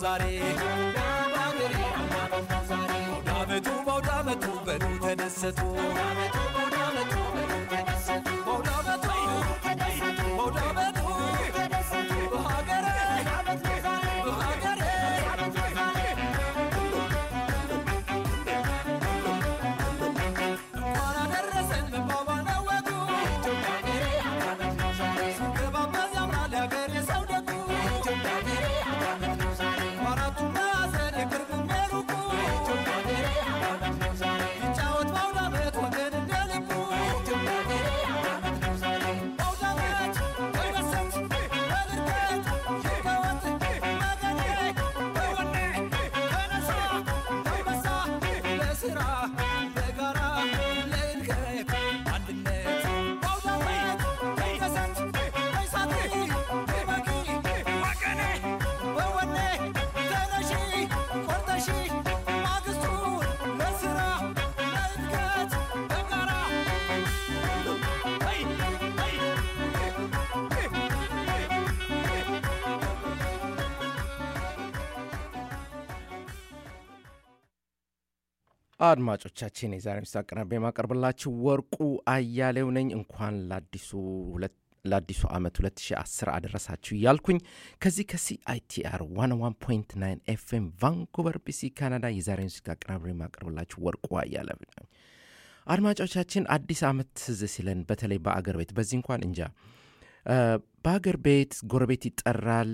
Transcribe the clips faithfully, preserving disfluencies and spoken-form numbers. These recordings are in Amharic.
ዛሬ ባገሬ አማረኝ ዛሬ ዳመቱ ባውዳመቱ በሉ ተደሰቱ ዳመቱ ባውዳመቱ በሉ ተደሰቱ ባውዳመቱ ተደሰቱ ባውዳመቱ ተደሰቱ በሀገሬ ዳመቱ ዛሬ በሀገሬ ዳመቱ ዛሬ እንኳን አደረሰን መባባል ወጉ ባገሬ አማረኝ ዛሬ ስንገባበት ያምራል ያገሬ ሰው ደጉ ባገሬ አማረኝ ዛሬ ማራቱ ማዘን የቅርብም የሩቁ ባገሬ አማረኝ ዛሬ ይጫወት ባውዳመት ወገን እንደልቡ ባገሬ አማረኝ ዛሬ ባውዳመት ተደሰት በድርገት ይከወት መገኔ በወኔ ተነሳ ተንበሳ ለስራ ለጋራ ለእድገት አንድነት ባውዳመት ተደሰት በይሳቲ በመቂ ወገኔ በወኔ ተነሺ ቆርጠሺ ማግስቱን ለስራ ለእድገት በጋራ አይ አይ አድማጮቻችን የዛሬ ምስት ቀናቤ ማቀርብላችሁ ወርቁ አያሌው ነኝ። እንኳን ለአዲሱ ሁለት ለአዲሱ ዓመት ሁለት ሺህ አስር አደረሳችሁ እያልኩኝ ከዚህ ከሲአይቲአር መቶ አንድ ነጥብ ዘጠኝ ኤፍኤም ቫንኩቨር ቢሲ ካናዳ የዛሬ ምስት ቀናቤ ማቀርብላችሁ ወርቁ አያሌው ነኝ። አድማጮቻችን አዲስ ዓመት ትዝ ሲለን በተለይ በአገር ቤት በዚህ እንኳን እንጃ በአገር ቤት ጎረቤት ይጠራል።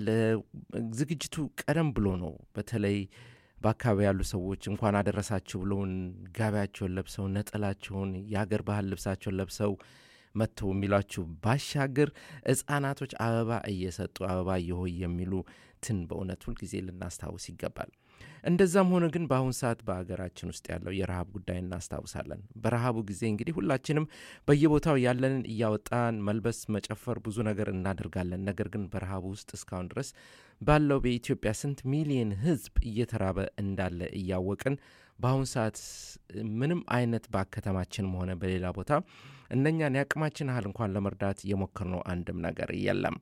ዝግጅቱ ቀደም ብሎ ነው። በተለይ በአካባቢ ያሉ ሰዎች እንኳን አደረሳችሁ ብለውን ጋቢያቸውን ለብሰው ነጠላቸውን የሀገር ባህል ልብሳቸውን ለብሰው መጥተው የሚሏችሁ ባሻገር ሕፃናቶች አበባ እየሰጡ አበባ እየሆይ የሚሉ ትን በእውነት ሁል ጊዜ ልናስታውስ ይገባል። እንደዛም ሆነ ግን በአሁን ሰዓት በአገራችን ውስጥ ያለው የረሃብ ጉዳይ እናስታውሳለን። በረሃቡ ጊዜ እንግዲህ ሁላችንም በየቦታው ያለንን እያወጣን መልበስ መጨፈር ብዙ ነገር እናደርጋለን። ነገር ግን በረሃቡ ውስጥ እስካሁን ድረስ ባለው በኢትዮጵያ ስንት ሚሊዮን ሕዝብ እየተራበ እንዳለ እያወቅን በአሁን ሰዓት ምንም አይነት በከተማችንም ሆነ በሌላ ቦታ እነኛን ያቅማችን ያህል እንኳን ለመርዳት የሞከርነው አንድም ነገር የለም።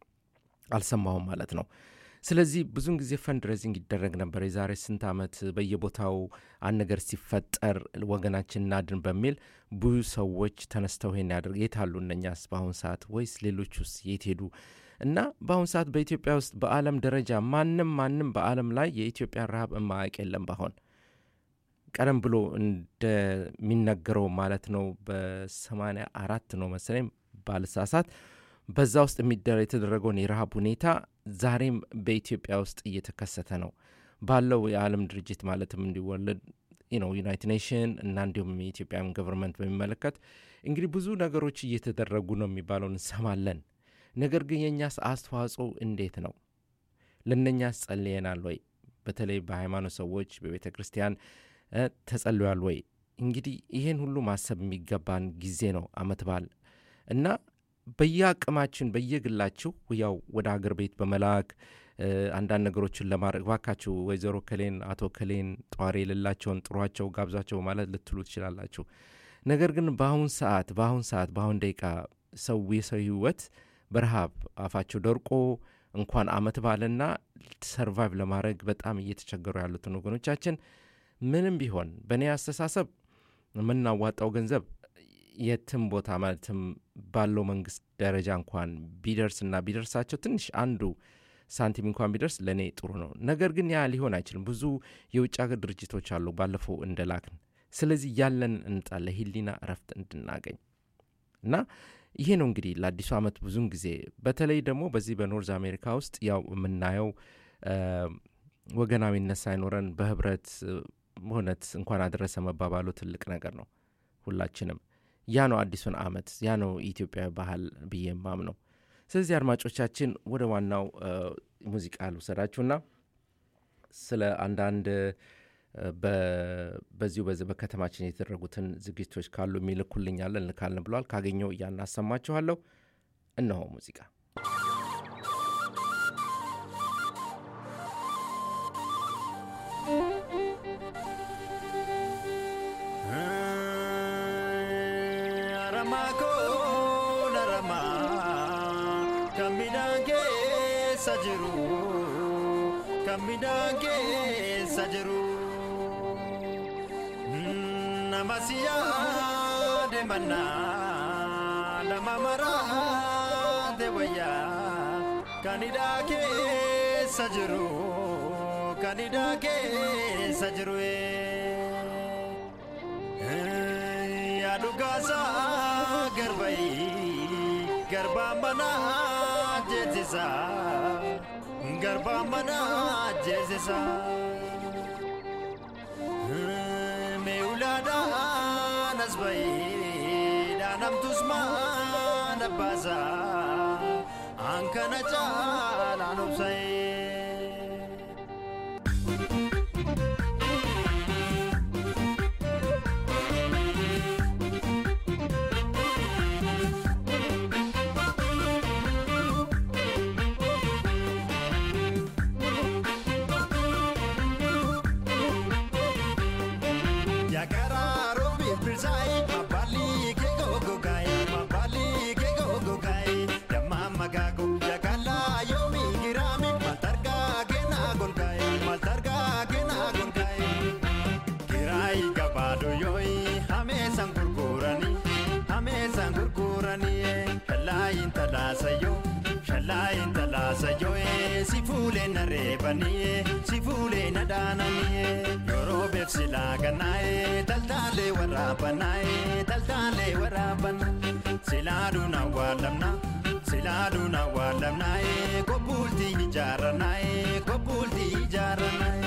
አልሰማሁም ማለት ነው። ስለዚህ ብዙን ጊዜ ፈንድሬዚንግ ይደረግ ነበር። የዛሬ ስንት ዓመት በየቦታው አንድ ነገር ሲፈጠር ወገናችን እናድን በሚል ብዙ ሰዎች ተነስተው ይሄን ያደርግ የታሉ እነኛስ በአሁን ሰዓት ወይስ ሌሎቹስ የት ሄዱ? እና በአሁን ሰዓት በኢትዮጵያ ውስጥ በዓለም ደረጃ ማንም ማንም በዓለም ላይ የኢትዮጵያ ረሃብ እማያውቅ የለም። ባሆን ቀደም ብሎ እንደሚነገረው ማለት ነው በሰማንያ አራት ነው መሰለኝ ባልሳሳት በዛ ውስጥ የሚደረግ የተደረገውን የረሃብ ሁኔታ ዛሬም በኢትዮጵያ ውስጥ እየተከሰተ ነው ባለው የዓለም ድርጅት ማለትም እንዲወለድ ነው ዩናይትድ ኔሽን እና እንዲሁም የኢትዮጵያን ገቨርንመንት በሚመለከት እንግዲህ ብዙ ነገሮች እየተደረጉ ነው የሚባለውን እንሰማለን። ነገር ግን የኛስ አስተዋጽኦ እንዴት ነው? ለነኛስ ጸልየናል ወይ? በተለይ በሃይማኖት ሰዎች በቤተ ክርስቲያን ተጸልያል ወይ? እንግዲህ ይሄን ሁሉ ማሰብ የሚገባን ጊዜ ነው አመት በዓል እና በየአቅማችን በየግላችሁ ያው ወደ ሀገር ቤት በመላክ አንዳንድ ነገሮችን ለማድረግ ባካችሁ ወይዘሮ ከሌን አቶ ከሌን ጧሪ የሌላቸውን ጥሯቸው ጋብዛቸው ማለት ልትሉ ትችላላችሁ። ነገር ግን በአሁን ሰዓት በአሁን ሰዓት በአሁን ደቂቃ ሰው የሰው ህይወት በረሃብ አፋቸው ደርቆ እንኳን አመት በዓልና ሰርቫይቭ ለማድረግ በጣም እየተቸገሩ ያሉትን ወገኖቻችን ምንም ቢሆን በእኔ አስተሳሰብ የምናዋጣው ገንዘብ የትም ቦታ ማለትም ባለው መንግስት ደረጃ እንኳን ቢደርስና ቢደርሳቸው ትንሽ አንዱ ሳንቲም እንኳን ቢደርስ ለኔ ጥሩ ነው። ነገር ግን ያ ሊሆን አይችልም። ብዙ የውጭ ሀገር ድርጅቶች አሉ ባለፈው እንደላክን። ስለዚህ ያለን እንጣለ ሂሊና እረፍት እንድናገኝ እና ይሄ ነው እንግዲህ ለአዲሱ ዓመት ብዙን ጊዜ በተለይ ደግሞ በዚህ በኖርዝ አሜሪካ ውስጥ ያው የምናየው ወገናዊነት ሳይኖረን በህብረት ሆነት እንኳን አደረሰ መባባሉ ትልቅ ነገር ነው። ሁላችንም ያ ነው አዲሱን ዓመት ያ ነው ኢትዮጵያዊ ባህል ብዬማም ነው። ስለዚህ አድማጮቻችን ወደ ዋናው ሙዚቃ ልውሰዳችሁና ስለ አንዳንድ በዚሁ በዚህ በከተማችን የተደረጉትን ዝግጅቶች ካሉ የሚልኩልኛል እንልካለን ብለዋል። ካገኘው እያናሰማችኋለሁ። እነሆ ሙዚቃ Aramako narama kamidange sajiru kamidage sajiru namasiya de manna namamara de waya kanidage sajiru kanidage sajiru Adugasa garbai garba mana jezisa garba mana jezisa meulada nasbai danam tusma nabaza ankana chala nopsai Shalain talasa joe si fule na rebani si fule na danani yoro befsila ganae taltale warabanae taltale warabana siladu na walamna siladu na walamnae kopulti jaranae kopulti jaranae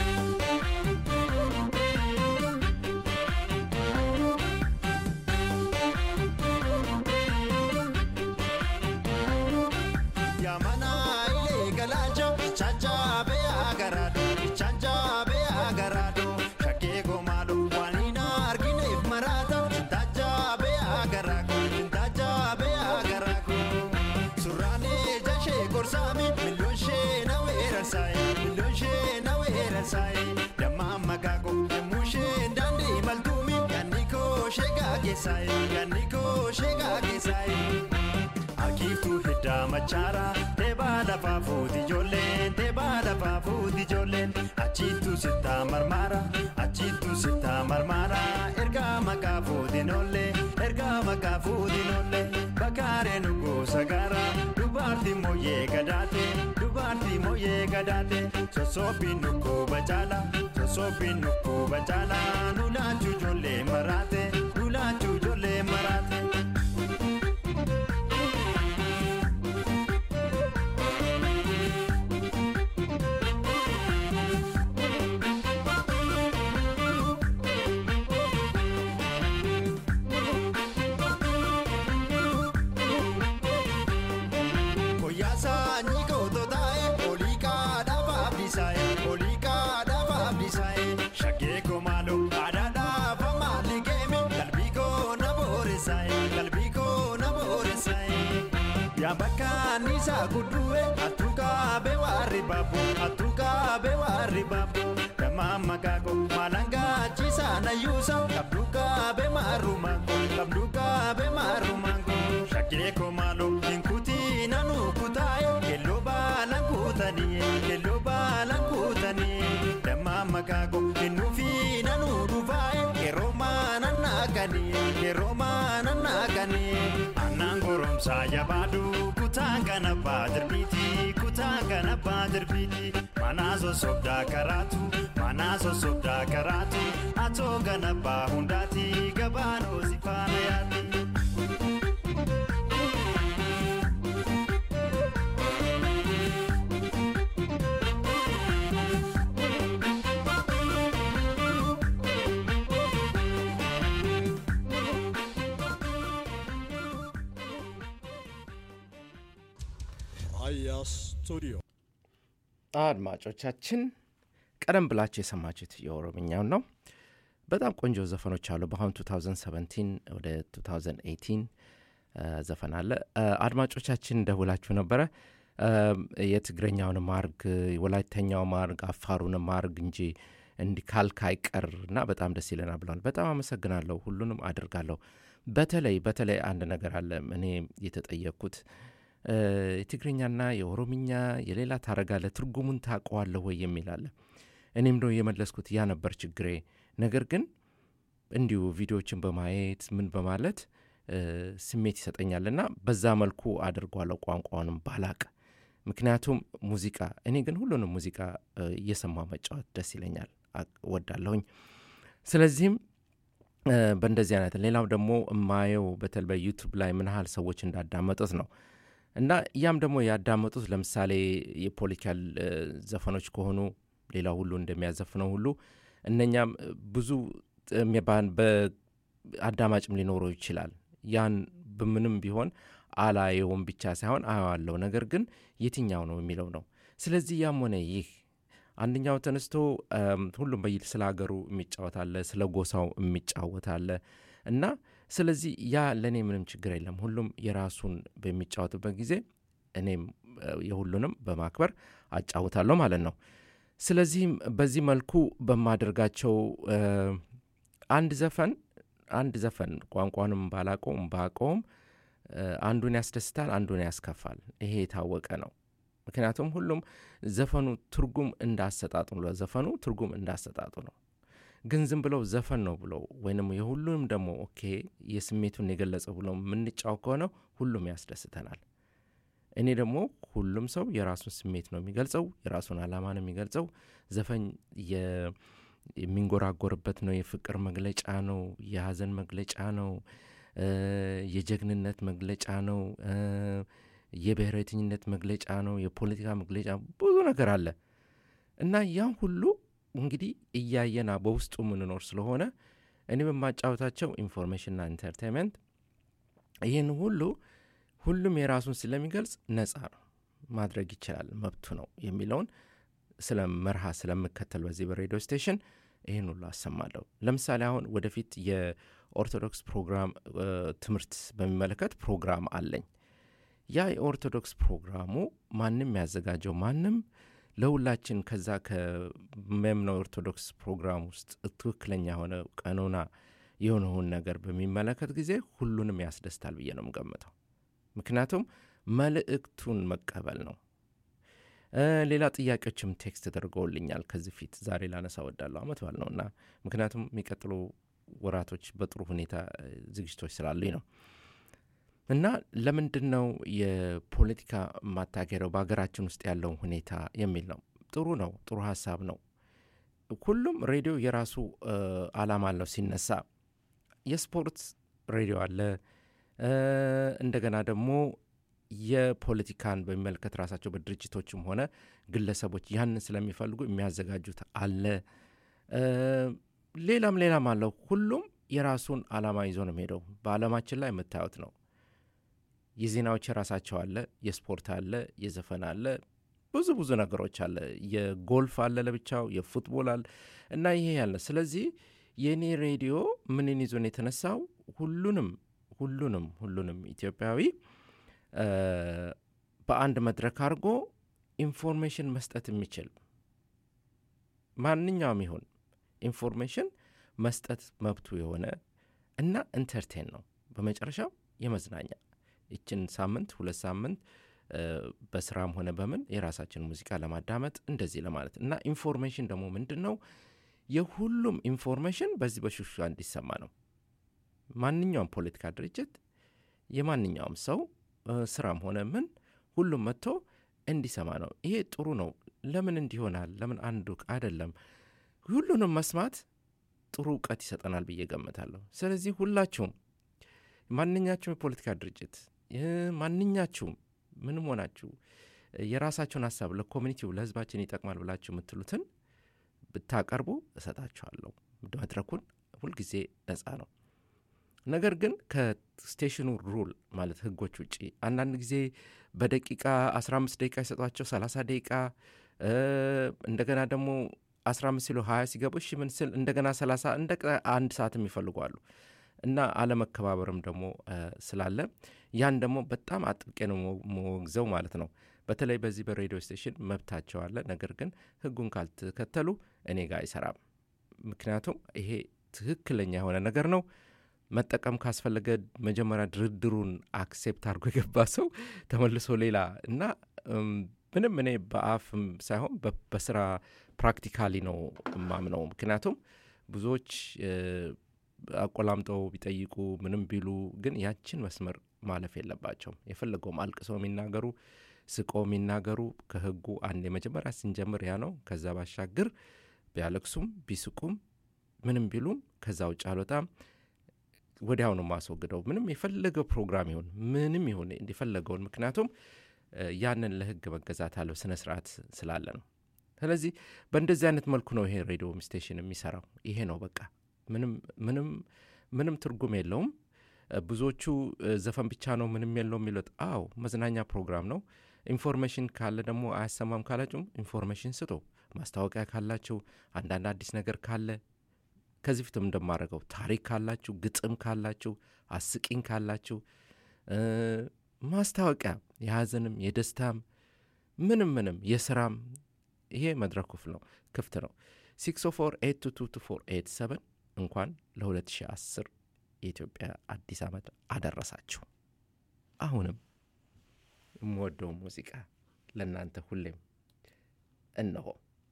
Sai ganiko shega gesai akitu hidda machara te bala fafuti jolen te bala fafuti jolen achitu sita marmara achitu sita marmara erga makafuti nolle erga makafuti nolle bakare nugo sagara dubarti moye gadate dubarti moye gadate sosopi nugo bachala sosopi nugo bachala nula jujole marate nula jujole marate Nisa kudue atuka bewari babu atuka bewari babu kama magago malanga chisa na yusa kabduka be marumango kabduka be marumango shakire ko malo inkuti nanu kutai kello balankutani kello balankutani kama magago inufi nanu duvai keroma nanagani keroma nanagani anangorom saya badu kutangana badrbiti kutangana badrbiti manazo sobda karatu manazo sobda karatu atogana bahundati gabano zifana yati ስቱዲዮ አድማጮቻችን ቀደም ብላችሁ የሰማችሁት የኦሮምኛው ነው። በጣም ቆንጆ ዘፈኖች አሉ። በአሁን twenty seventeen ወደ twenty eighteen ዘፈን አለ። አድማጮቻችን ደውላችሁ ነበረ የትግረኛውን ማርግ ወላይተኛው ማርግ አፋሩን ማርግ እንጂ እንዲ ካልካ አይቀርና በጣም ደስ ይለናል ብሏል። በጣም አመሰግናለሁ። ሁሉንም አድርጋለሁ። በተለይ በተለይ አንድ ነገር አለ እኔ የተጠየቅኩት የትግርኛና የኦሮምኛ የሌላ ታረጋለህ ትርጉሙን ታውቀዋለህ ወይ የሚል አለ። እኔም ነው የመለስኩት ያ ነበር ችግሬ። ነገር ግን እንዲሁ ቪዲዮዎችን በማየት ምን በማለት ስሜት ይሰጠኛልና በዛ መልኩ አድርጓለሁ ቋንቋውንም ባላቅ። ምክንያቱም ሙዚቃ እኔ ግን ሁሉንም ሙዚቃ እየሰማሁ መጫወት ደስ ይለኛል እወዳለሁኝ። ስለዚህም በእንደዚህ አይነት ሌላው ደግሞ የማየው በተለይ በዩቲዩብ ላይ ምን ያህል ሰዎች እንዳዳመጡት ነው። እና ያም ደግሞ ያዳመጡት ለምሳሌ የፖለቲካል ዘፈኖች ከሆኑ ሌላው ሁሉ እንደሚያዘፍነው ሁሉ እነኛም ብዙ በአዳማጭም ሊኖረው ይችላል። ያን በምንም ቢሆን አላየውም ብቻ ሳይሆን አየዋለሁ። ነገር ግን የትኛው ነው የሚለው ነው። ስለዚህ ያም ሆነ ይህ አንደኛው ተነስቶ ሁሉም በይል ስለ ሀገሩ የሚጫወታለ ስለ ጎሳው የሚጫወታለ እና ስለዚህ ያ ለኔ ምንም ችግር የለም። ሁሉም የራሱን በሚጫወትበት ጊዜ እኔም የሁሉንም በማክበር አጫውታለሁ ማለት ነው። ስለዚህም በዚህ መልኩ በማደርጋቸው አንድ ዘፈን አንድ ዘፈን ቋንቋንም ባላቆም ባቆም አንዱን ያስደስታል አንዱን ያስከፋል። ይሄ የታወቀ ነው። ምክንያቱም ሁሉም ዘፈኑ ትርጉም እንዳሰጣጡ ነው። ዘፈኑ ትርጉም እንዳሰጣጡ ነው። ግን ዝም ብለው ዘፈን ነው ብለው ወይንም የሁሉንም ደግሞ ኦኬ የስሜቱን የገለጸው ብለው ምንጫው ከሆነ ሁሉም ያስደስተናል። እኔ ደግሞ ሁሉም ሰው የራሱን ስሜት ነው የሚገልጸው፣ የራሱን ዓላማ ነው የሚገልጸው። ዘፈን የሚንጎራጎርበት ነው፣ የፍቅር መግለጫ ነው፣ የሀዘን መግለጫ ነው፣ የጀግንነት መግለጫ ነው፣ የብሔረተኝነት መግለጫ ነው፣ የፖለቲካ መግለጫ ብዙ ነገር አለ እና ያን ሁሉ እንግዲህ እያየና በውስጡ ምንኖር ስለሆነ እኔ በማጫወታቸው ኢንፎርሜሽንና ኢንተርቴይንመንት ይሄን ሁሉ ሁሉም የራሱን ስለሚገልጽ ነፃ ነው ማድረግ ይችላል መብቱ ነው የሚለውን ስለመርሃ ስለምከተል በዚህ በሬዲዮ ስቴሽን ይሄን ሁሉ አሰማለሁ። ለምሳሌ አሁን ወደፊት የኦርቶዶክስ ፕሮግራም ትምህርት በሚመለከት ፕሮግራም አለኝ። ያ የኦርቶዶክስ ፕሮግራሙ ማንም ያዘጋጀው ማንም ለሁላችን ከዛ ከመምኖ ኦርቶዶክስ ፕሮግራም ውስጥ ትክክለኛ ሆነ ቀኖና የሆነውን ነገር በሚመለከት ጊዜ ሁሉንም ያስደስታል ብዬ ነው የምገምተው። ምክንያቱም መልእክቱን መቀበል ነው። ሌላ ጥያቄዎችም ቴክስት ተደርገውልኛል ከዚህ ፊት ዛሬ ላነሳ ወዳለው አመት ባል ነውና ምክንያቱም የሚቀጥሉ ወራቶች በጥሩ ሁኔታ ዝግጅቶች ስላሉኝ ነው። እና ለምንድነው የፖለቲካ ማታገረው በአገራችን ውስጥ ያለው ሁኔታ የሚል ነው። ጥሩ ነው፣ ጥሩ ሐሳብ ነው። ሁሉም ሬዲዮ የራሱ ዓላማ አለው ሲነሳ። የስፖርት ሬዲዮ አለ፣ እንደገና ደግሞ የፖለቲካን በሚመለከት ራሳቸው በድርጅቶችም ሆነ ግለሰቦች ያንን ስለሚፈልጉ የሚያዘጋጁት አለ። ሌላም ሌላም አለው። ሁሉም የራሱን ዓላማ ይዞ ነው የሚሄደው። በዓለማችን ላይ የምታዩት ነው። የዜናዎች የራሳቸው አለ፣ የስፖርት አለ፣ የዘፈን አለ፣ ብዙ ብዙ ነገሮች አለ። የጎልፍ አለ ለብቻው፣ የፉትቦል አለ እና ይሄ ያለ። ስለዚህ የኔ ሬዲዮ ምንን ይዞ ነው የተነሳው? ሁሉንም ሁሉንም ሁሉንም ኢትዮጵያዊ በአንድ መድረክ አድርጎ ኢንፎርሜሽን መስጠት የሚችል ማንኛውም ይሁን ኢንፎርሜሽን መስጠት መብቱ የሆነ እና ኢንተርቴን ነው። በመጨረሻው የመዝናኛ እችን ሳምንት ሁለት ሳምንት በስራም ሆነ በምን የራሳችን ሙዚቃ ለማዳመጥ እንደዚህ ለማለት እና ኢንፎርሜሽን ደግሞ ምንድነው? የሁሉም ኢንፎርሜሽን በዚህ በሹሹ እንዲሰማ ነው። ማንኛውም ፖለቲካ ድርጅት የማንኛውም ሰው ስራም ሆነ ምን ሁሉም መጥቶ እንዲሰማ ነው። ይሄ ጥሩ ነው። ለምን እንዲሆናል? ለምን አንዱ አይደለም? ሁሉንም መስማት ጥሩ ዕውቀት ይሰጠናል ብዬ ገምታለሁ። ስለዚህ ሁላችሁም ማንኛችሁም የፖለቲካ ድርጅት ማንኛችሁም ምንም ሆናችሁ የራሳችሁን ሐሳብ ለኮሚኒቲው ለህዝባችን ይጠቅማል ብላችሁ የምትሉትን ብታቀርቡ እሰጣችኋለሁ። መድረኩን ሁልጊዜ ነፃ ነው። ነገር ግን ከስቴሽኑ ሩል ማለት ህጎች ውጪ አንዳንድ ጊዜ በደቂቃ አስራ አምስት ደቂቃ ይሰጧቸው ሰላሳ ደቂቃ እንደገና ደግሞ አስራ አምስት ሲሉ ሀያ ሲገቡ እሺ ምን ስል እንደገና ሰላሳ እንደገና አንድ ሰዓትም ይፈልጋሉ እና አለመከባበርም ደግሞ ስላለ ያን ደግሞ በጣም አጥብቄ ነው ሞግዘው ማለት ነው። በተለይ በዚህ በሬዲዮ ስቴሽን መብታቸው አለ። ነገር ግን ህጉን ካልተከተሉ እኔ ጋር አይሰራም። ምክንያቱም ይሄ ትክክለኛ የሆነ ነገር ነው። መጠቀም ካስፈለገ መጀመሪያ ድርድሩን አክሴፕት አድርጎ የገባ ሰው ተመልሶ ሌላ እና ምንም እኔ በአፍም ሳይሆን በስራ ፕራክቲካሊ ነው ማምነው ምክንያቱም ብዙዎች አቆላምጠው ቢጠይቁ ምንም ቢሉ ግን ያችን መስመር ማለፍ የለባቸው የፈለገው ማልቀሰው የሚናገሩ ስቆ የሚናገሩ ከህጉ አንድ የመጀመሪያ ስንጀምር ያ ነው ከዛ ባሻገር ቢያለቅሱም ቢስቁም ምንም ቢሉም ከዛው ጫሎታም ወዲያው ነው ማስወግደው ምንም የፈለገው ፕሮግራም ይሁን ምንም ይሁን እንደፈለገው ምክንያቱም ያንን ለህግ መገዛት አለው ስነ ስርዓት ስላለ ነው ስለዚህ በእንደዚህ አይነት መልኩ ነው ይሄ ሬዲዮ ስቴሽን የሚሰራው ይሄ ነው በቃ ምንም ምንም ምንም ትርጉም የለውም ብዙዎቹ ዘፈን ብቻ ነው ምንም የለውም የሚሉት አው መዝናኛ ፕሮግራም ነው ኢንፎርሜሽን ካለ ደግሞ አያሰማም ካላችሁ ኢንፎርሜሽን ስጡ ማስታወቂያ ካላችሁ አንዳንድ አዲስ ነገር ካለ ከዚህ ፍትም እንደማረጋው ታሪክ ካላችሁ ግጥም ካላችሁ አስቂኝ ካላችሁ ማስታወቂያ የሐዘንም የደስታም ምንም ምንም የሥራም ይሄ መድረክ ክፍል ነው ክፍት ነው six oh four eight two two two four eight seven እንኳን ለ2010 የኢትዮጵያ አዲስ ዓመት አደረሳችሁ አሁንም ሞዶ ሙዚቃ ለናንተ ሁሌም እነሆ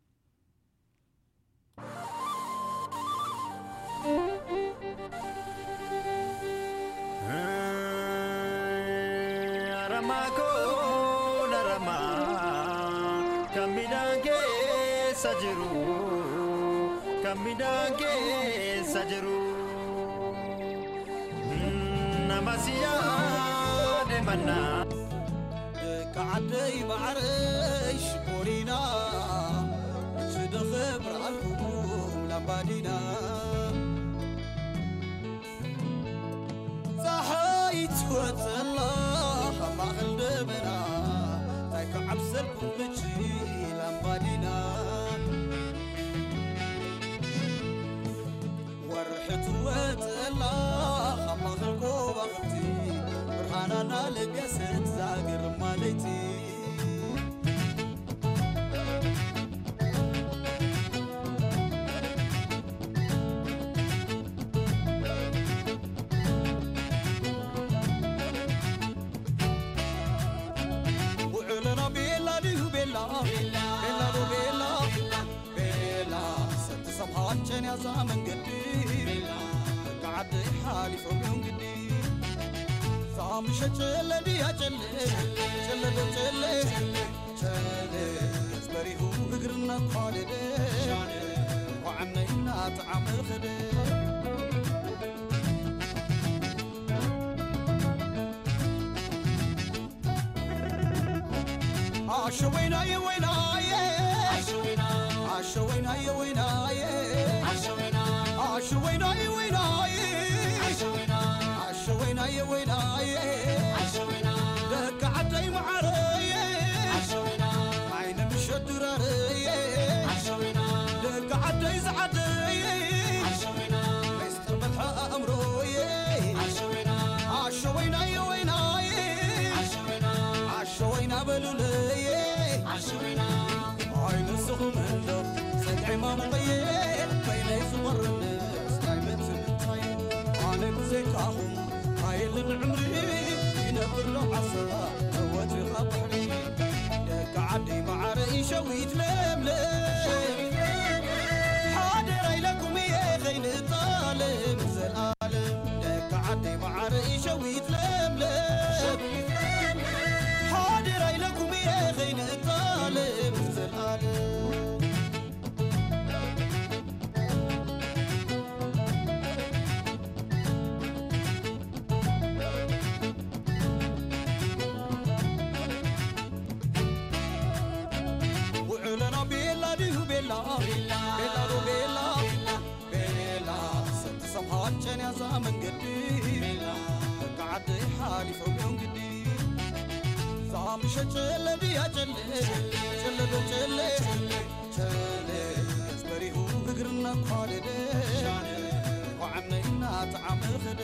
Aramako narama kamidange sajiru kamidange sajiru namasiya de manna كعدي بعرش بورينا تدخبر الكوم لبادينا صحيت وتالله ما خلدمنا تايك عبسلكم بجي لبادينا ورحت وتالله ما خلقو بختي برهاننا لبيست زاقر ماليتي وعلنا بيلا ليه بيلا بيلا لو بيلا بيلا ست صبحات جن يا زمن قدي قعد حالي فوق يوم قدي صام شجل دي اجل جل جل جل بريه اغرنا خالد وعمينا طعم الخد عشوينا يا وينا عشوينا عشوينا يا وينا عشوينا عشوينا يا وينا عشوينا عشوينا يا وينا عشوينا دك عدي معري عشوينا عين مشدرري عشوينا دك عدي زعدي عشوينا مستقبل امروي عشوينا عشوينا يا وينا عشوينا عشوينا بلولي عشوينا عين السخم له سدعي ما مطير بين يصور الناس دايما تمتعين انا بزيكاهم هاي العمري ينبر له عصا هوتي خطحني لك عدي مع رئيشة ويتلملم حاضر لكم يا خين الطالب زلالم لك عدي مع رئيشة ويتلملم حاضر لكم يا خين الطالب زلالم وعلنا بيلا ديه بيلا بيلا لو بيلا بيلا ست صبحات جن يا زمن قدي قعد حالي فوق يوم قدي صام شجل دي اجل جل جل جل بريه اغرنا خالد وعمينا طعم الخد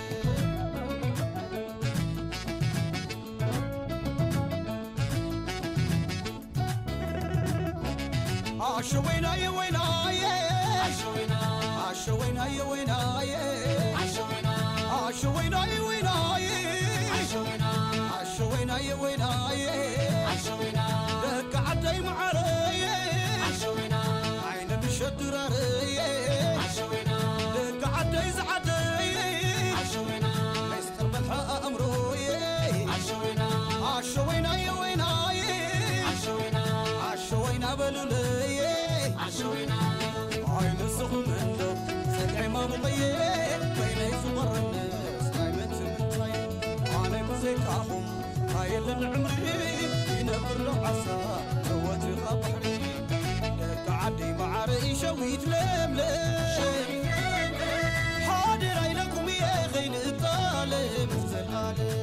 عشوينا يا وينا عشوينا عشوينا يا وينا عشوينا عشوينا يوينا عشوينا عشوينا يوينا عشوينا لك عدي معري عشوينا عين مشدر ري عشوينا لك عدي زعدي عشوينا مستر ملحق امروي عشوينا عشوينا يوينا عشوينا عشوينا بلولي عشوينا عين السخم عنده سقعي مرضي بين يصغر الناس عيمت من طيب انا بزيكاهم هاي العمري ينبر له عصا قوتي خبحري لك عدي معري شويت لملم حاضر عينكم يا غين الظالم زلالم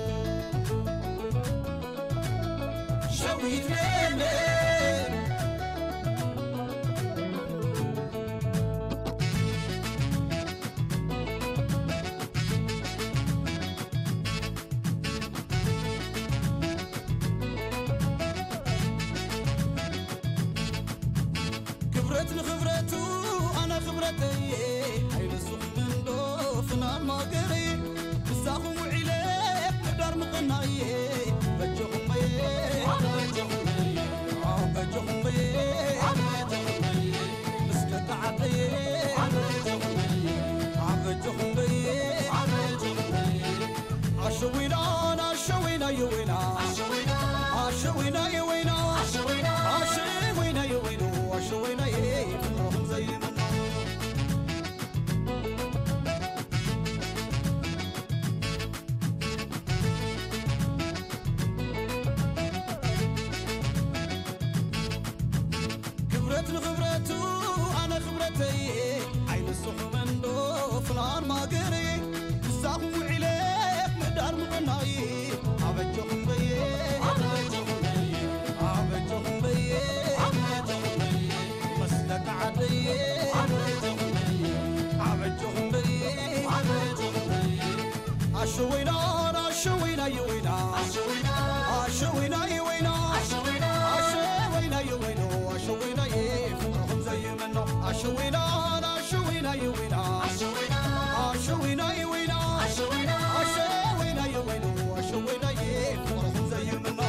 شويت لملم خبرتني خبرتو انا خبرتي عين السوق من دوفنا الماقري بساخو وعليه قدر مقناي بجهم بي بجهم بي بجهم بي مسكت عطي بجهم بي بجهم بي عشوينا انا عشوينا يوينا عشوينا يوينا عشوينا عشوينا يوينا عشوينا يفرحهم زي ما خبرتني خبرتو انا خبرتي عين الصح منو فلان ما قري بساخو عليك مدار مقناي عبجهم بي عبجهم بي عبجهم بي عبجهم بي مسلك عدي عبجهم بي عبجهم بي عبجهم بي عشوينا عشوينا يوينا عشوينا عشوينا يوينا عشوينا عشوينا يوينا عشوينا يفرحهم زي منو عشوينا عشوينا يوينا عشوينا عشوينا يوينا عشوينا عشوينا يوينا عشوينا يفرحهم زي منو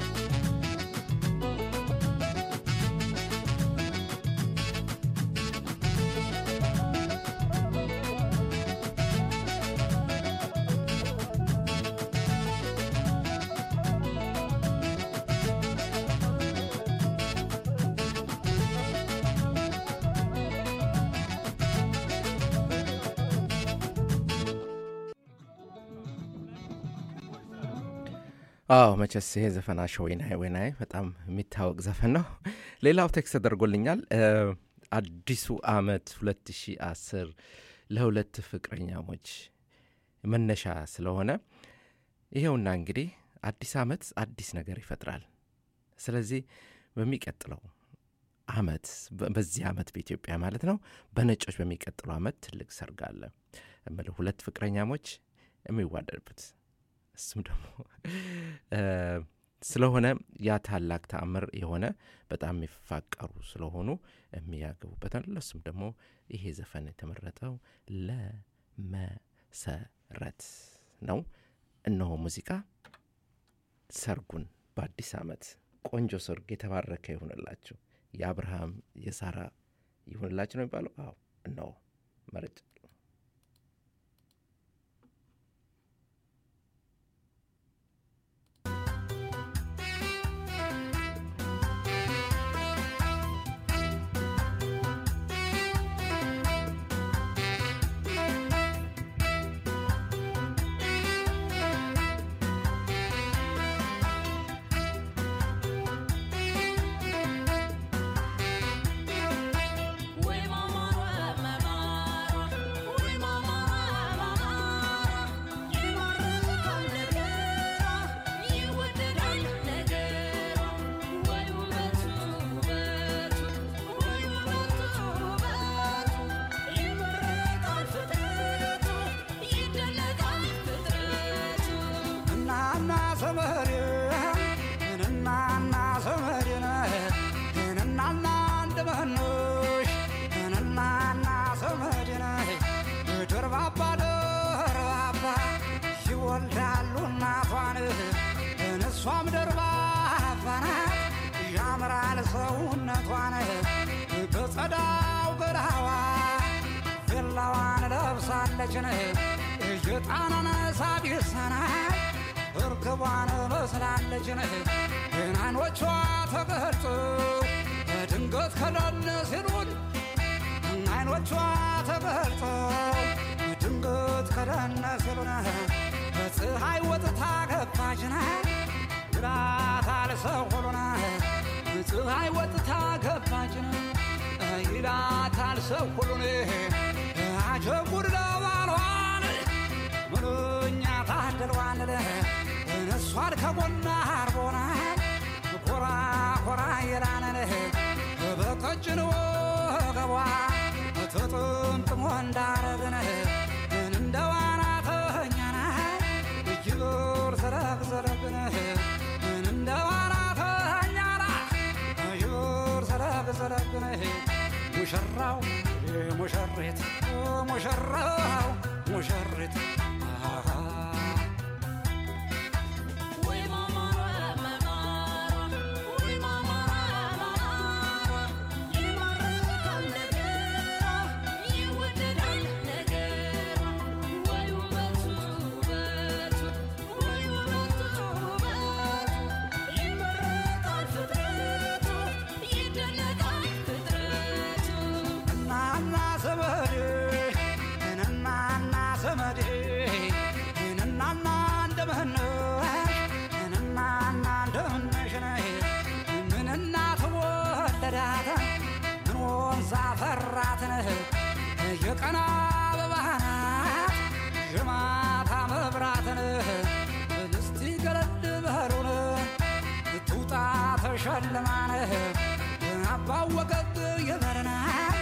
አዎ መቼስ ይሄ ዘፈን አሸወይናይ ወይናይ በጣም የሚታወቅ ዘፈን ነው። ሌላው ቴክስት ተደርጎልኛል። አዲሱ አመት ሁለት ሺህ አስር ለሁለት ፍቅረኛሞች መነሻ ስለሆነ ይሄውና እንግዲህ አዲስ አመት አዲስ ነገር ይፈጥራል። ስለዚህ በሚቀጥለው አመት በዚህ አመት በኢትዮጵያ ማለት ነው በነጮች በሚቀጥለው አመት ትልቅ ሰርግ አለ። እምልህ ሁለት ፍቅረኛሞች የሚዋደዱበት እሱም ደግሞ ስለሆነ ያ ታላቅ ተአምር የሆነ በጣም የሚፋቀሩ ስለሆኑ የሚያገቡበት ለሱም ደግሞ ይሄ ዘፈን የተመረጠው ለመሰረት ነው። እነሆ ሙዚቃ ሰርጉን በአዲስ አመት ቆንጆ ሰርግ የተባረከ ይሁንላችሁ የአብርሃም የሳራ ይሁንላችሁ ነው የሚባለው። አዎ እነሆ መረጭ we mama, mama, እሷም ደርባ አባና ያምራል ሰውነቷን በጸዳው ገላዋ ቬላዋን ለብሳለችን የጣናን ሳቢሰና እርግቧን መስላለችን ግን አይኖቿ ተገልጦ ድንገት ከለል ሲሉን አይኖቿ ተገልጦ ድንገት ከለል ሲሉን በፀሐይ ወጥታ ገባችና ይላታል ሰው ሁሉና ፀሐይ ወጥታ ገባችና ይላታል ሰው ሁሉን አጀጉድ ለባሏን ምንኛ ታደሏን እነሷን ከጎና አርቦና ኮራ ኮራ ይላነን በቀጭን ወገቧ ተጥምጥሞ እንዳረግን እንደ ዋናተኛና ይግር ዘረግ ዘረግን እንደ ዋናተኛና ይግር ዘረግ ዘረግን ሙሽራው ሙሽሪት ሙሽራው ሙሽሪት የቀና አበባናት የማታ መብራትን እስቲ ገለድ በሩን ትውጣ ተሸልማን አባወቀት የበረና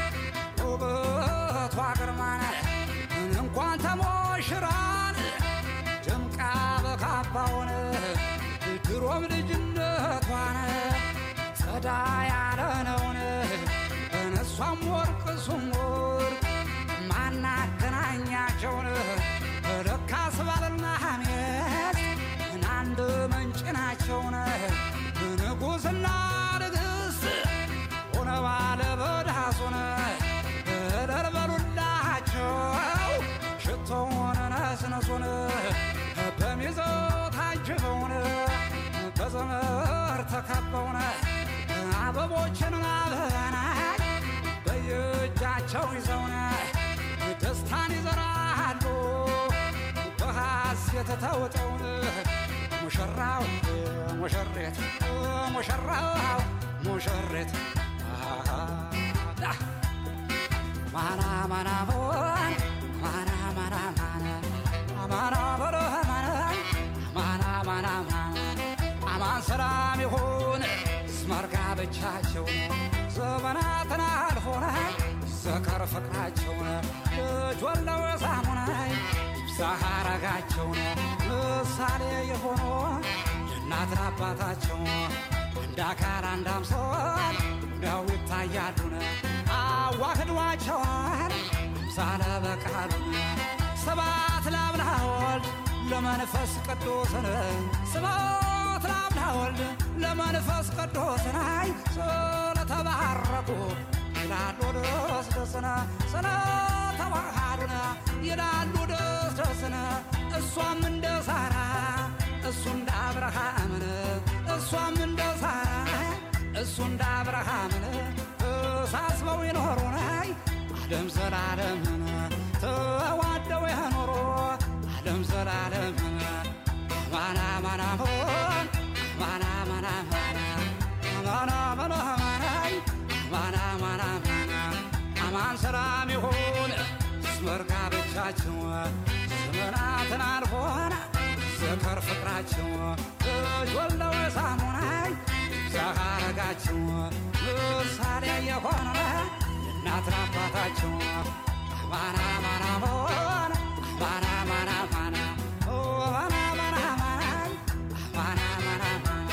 ውበቷ ግርማን እንኳን ተሞሽራን ደምቃ በካባውን ድሮም ልጅነቷን ጸዳ ያለ ነውን እነሷም ወርቅ እሱም ወርቅ ማናገናኛቸውን ለካስ ባልና ሚስት አንድ ምንጭ ናቸውን ንጉሥና ንግሥት ሆነ ባለ በዳሱን እልል በሉላቸው ሽቶውን ነስንሱን በሚዜው ታጅበውን በዘመር ተከበውን አበቦችን አበባና በየእጃቸው ይዘውን ደስታን ይዘራሉ በሐሴት ተውጠውን ሙሽራው ሙሽሪት ሙሽራው ሙሽሪት ማና ማና ቦን ማና ማና ማና ማና ቦን ማና ማና ማና አማን ሰላም ይሁን ስመርጋ ብቻቸው ዘመናትን አልፎና ዘከር ፍቅራቸውን ልጅ ወለው ሳሙና ሳሃረጋቸውን ምሳሌ የሆኑ የእናትን አባታቸው እንደ አካል አንድ አምሳል ነው ይታያሉን አዋህዷቸዋል አምሳለ በቃሉን ሰባት ለአብ ለወልድ ለመንፈስ ቅዱስን ሰባት ለአብ ለወልድ ለመንፈስ ቅዱስን አይ ስለተባረኩ ይላሉ ደስ ደስነ ስለተዋሃዱን ይላሉ ደስ ደስነ እሷም እንደ ሳራ እሱ እንደ አብርሃምን እሷም እንደ ሳራ እሱ እንደ አብርሃምን ተሳስበው ይኖሩን ዓለም ዘላለምን ተዋደው ይኖሩ ዓለም ዘላለምን ማና ማና ሆን ማና ማና ማና ማና ማና ማና ማና ማና አማን ሰላም ይሁን ስመርጋ ብቻቸው ዘመናትን አልፎና ዘከር ፍቅራቸው ልጅ ወለው ሳሙናይ ዛሃረጋቸው ምሳሌ የሆነ እናት አባታቸው ማና ማና ሆነ ማና ማና ማና ማና ማና ማና ማና ማና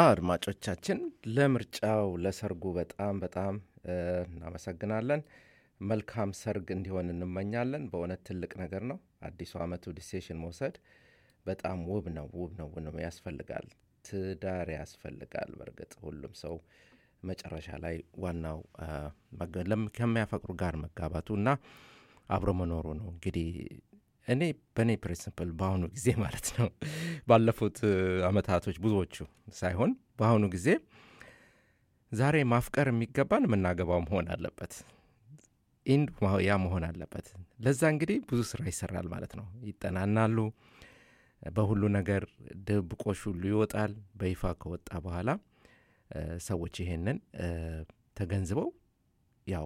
አድማጮቻችን ለምርጫው ለሰርጉ በጣም በጣም እናመሰግናለን። መልካም ሰርግ እንዲሆን እንመኛለን። በእውነት ትልቅ ነገር ነው። አዲሱ አመቱ ዲሲሽን መውሰድ በጣም ውብ ነው ውብ ነው ነው ያስፈልጋል። ትዳር ያስፈልጋል። በርግጥ ሁሉም ሰው መጨረሻ ላይ ዋናው መገለም ከሚያፈቅሩ ጋር መጋባቱና አብሮ መኖሩ ነው። እንግዲህ እኔ በኔ ፕሪንሲፕል በአሁኑ ጊዜ ማለት ነው ባለፉት አመታቶች ብዙዎቹ ሳይሆን በአሁኑ ጊዜ ዛሬ ማፍቀር የሚገባን መናገባው መሆን አለበት። ኢንድ ያ መሆን አለበት። ለዛ እንግዲህ ብዙ ስራ ይሰራል ማለት ነው። ይጠናናሉ። በሁሉ ነገር ድብቆሽ ሁሉ ይወጣል። በይፋ ከወጣ በኋላ ሰዎች ይሄንን ተገንዝበው ያው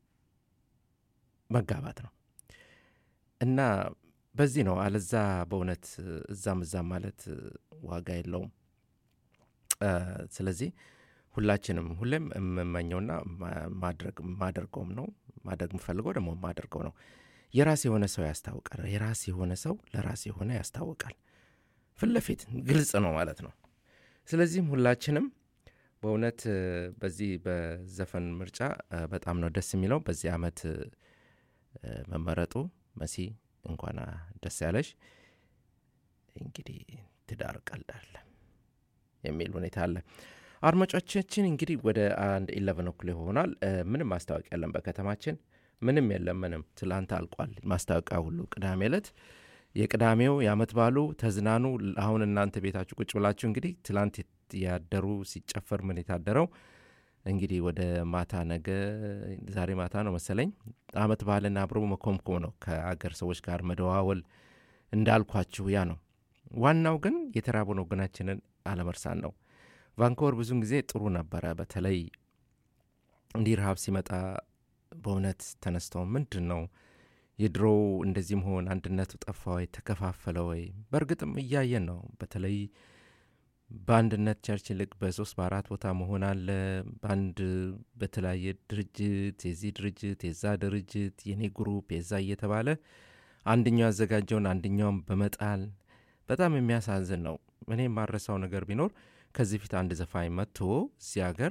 መጋባት ነው እና በዚህ ነው። አለዛ በእውነት እዛም እዛም ማለት ዋጋ የለውም። ስለዚህ ሁላችንም ሁሌም የምመኘውና ማድረግ ማደርገውም ነው ማድረግ የምፈልገው ደግሞ ማደርገው ነው። የራስ የሆነ ሰው ያስታውቃል። የራስ የሆነ ሰው ለራስ የሆነ ያስታውቃል። ፍለፊት ግልጽ ነው ማለት ነው። ስለዚህም ሁላችንም በእውነት በዚህ በዘፈን ምርጫ በጣም ነው ደስ የሚለው። በዚህ አመት መመረጡ መሲ እንኳን ደስ ያለሽ። እንግዲህ ትዳር ቀልዳለ የሚል ሁኔታ አለ። አድማጮቻችን እንግዲህ ወደ አንድ eleven o'clock ሆኗል። ምንም ማስታወቂያ የለም በከተማችን ምንም የለም። ምንም ትላንት አልቋል ማስታወቂያ ሁሉ። ቅዳሜ ዕለት የቅዳሜው ያመት ባሉ ተዝናኑ። አሁን እናንተ ቤታችሁ ቁጭ ብላችሁ እንግዲህ ትላንት ያደሩ ሲጨፈር ምን የታደረው እንግዲህ ወደ ማታ ነገ ዛሬ ማታ ነው መሰለኝ አመት ባልና አብሮ መኮምኮም ነው ከአገር ሰዎች ጋር መደዋወል እንዳልኳችሁ ያ ነው። ዋናው ግን የተራበው ወገናችንን አለመርሳን ነው። ቫንኮቨር ብዙን ጊዜ ጥሩ ነበረ። በተለይ እንዲህ ረሃብ ሲመጣ በእውነት ተነስተው ምንድነው የድሮው እንደዚህም ሆነ አንድነቱ ጠፋ ወይ ተከፋፈለ ወይ? በርግጥም እያየን ነው። በተለይ በአንድነት ቸርች ልክ በሶስት በአራት ቦታ መሆን አለ። በአንድ በተለያየ ድርጅት የዚህ ድርጅት የዛ ድርጅት የኔ ግሩፕ የዛ እየተባለ አንደኛው ያዘጋጀውን አንደኛውም በመጣል በጣም የሚያሳዝን ነው። እኔ ማረሳው ነገር ቢኖር ከዚህ ፊት አንድ ዘፋኝ መጥቶ እዚህ ሀገር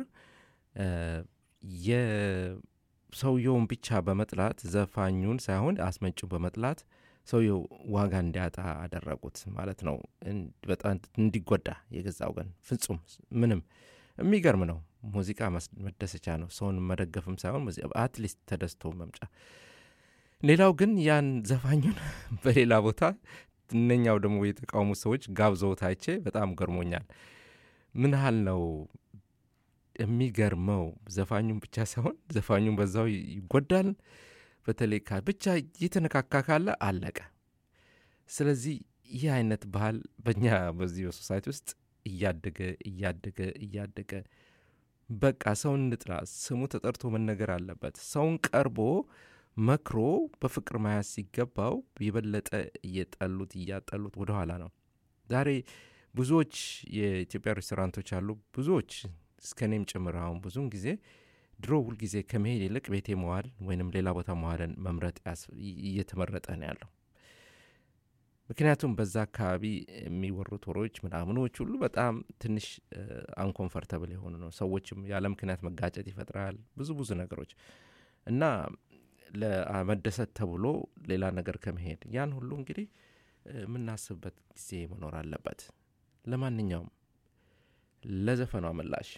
የሰውየውን ብቻ በመጥላት ዘፋኙን ሳይሆን አስመጪው በመጥላት ሰውየው ዋጋ እንዲያጣ አደረጉት ማለት ነው። በጣም እንዲጎዳ የገዛው ግን ፍጹም ምንም የሚገርም ነው። ሙዚቃ መደሰቻ ነው። ሰውን መደገፍም ሳይሆን ሙዚቃ አትሊስት ተደስቶ መምጫ። ሌላው ግን ያን ዘፋኙን በሌላ ቦታ እነኛው ደግሞ የተቃውሙ ሰዎች ጋብዘው ታይቼ በጣም ገርሞኛል። ምን ያህል ነው የሚገርመው። ዘፋኙን ብቻ ሳይሆን ዘፋኙን በዛው ይጎዳል። በተለይ ካ ብቻ እየተነካካ ካለ አለቀ። ስለዚህ ይህ አይነት ባህል በእኛ በዚህ ሶሳይቲ ውስጥ እያደገ እያደገ እያደገ በቃ ሰውን ንጥራ ስሙ ተጠርቶ መነገር አለበት። ሰውን ቀርቦ መክሮ በፍቅር ማያስ ሲገባው የበለጠ እየጠሉት እያጠሉት ወደ ኋላ ነው። ዛሬ ብዙዎች የኢትዮጵያ ሬስቶራንቶች አሉ። ብዙዎች እስከኔም ጭምር አሁን ብዙን ጊዜ ድሮ ሁሉ ጊዜ ከመሄድ ይልቅ ቤቴ መዋል ወይንም ሌላ ቦታ መዋልን መምረጥ እየተመረጠ ነው ያለው። ምክንያቱም በዛ አካባቢ የሚወሩት ወሬዎች ምናምኖች ሁሉ በጣም ትንሽ አንኮምፎርታብል የሆኑ ነው። ሰዎችም ያለ ምክንያት መጋጨት ይፈጥራል። ብዙ ብዙ ነገሮች እና ለመደሰት ተብሎ ሌላ ነገር ከመሄድ ያን ሁሉ እንግዲህ የምናስብበት ጊዜ መኖር አለበት። ለማንኛውም ለዘፈኗ ምላሽ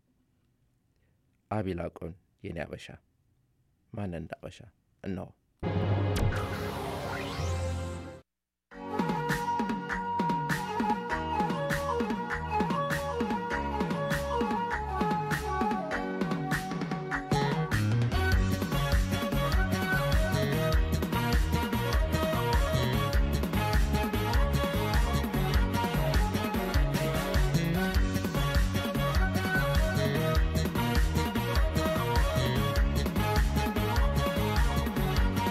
አቢላቆን የኔ አበሻ ማን እንዳበሻ ነው Thank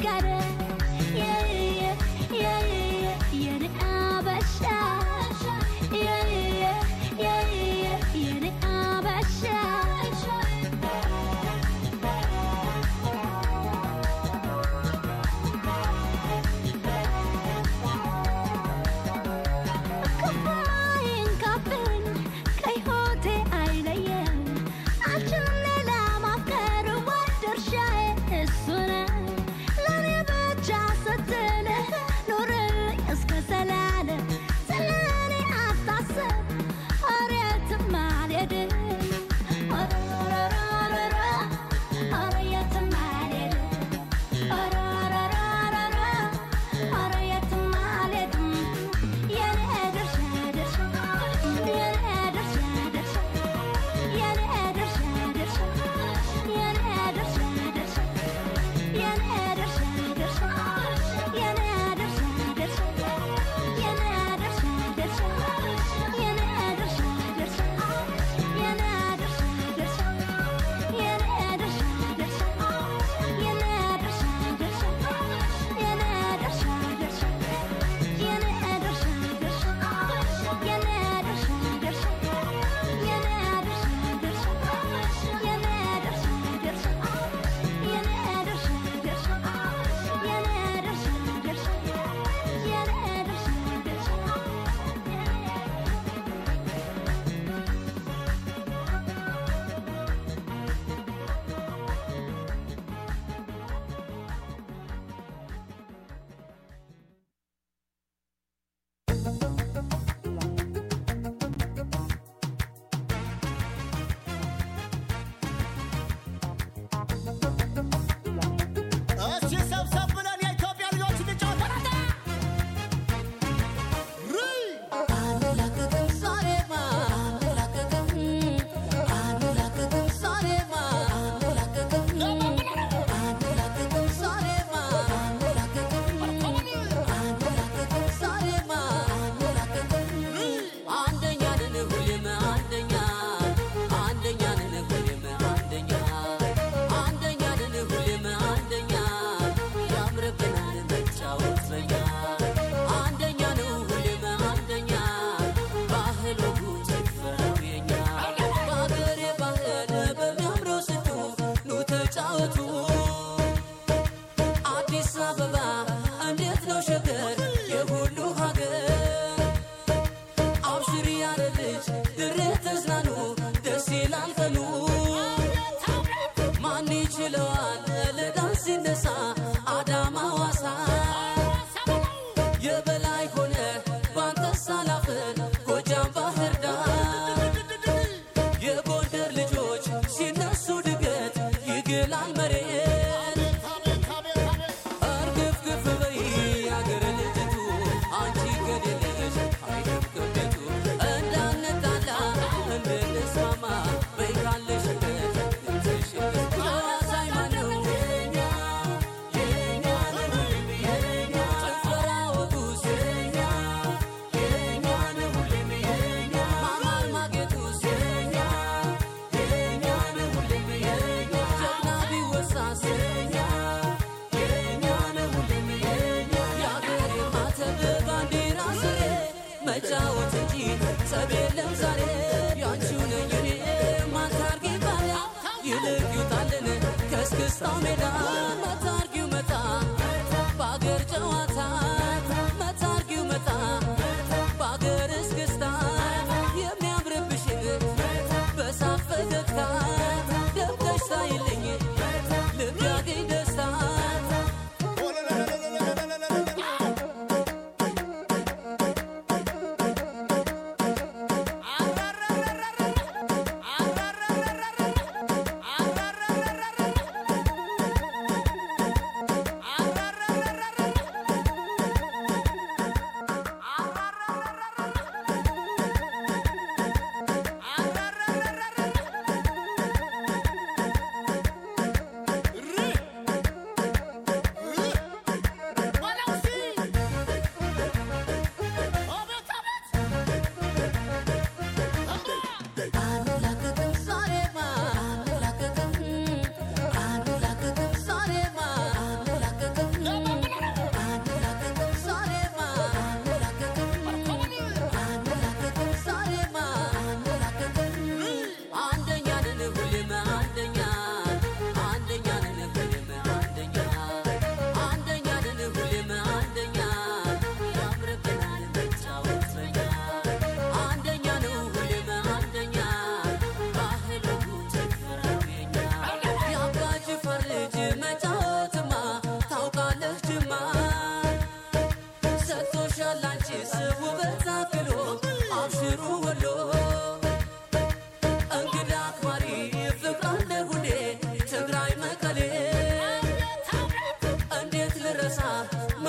Arra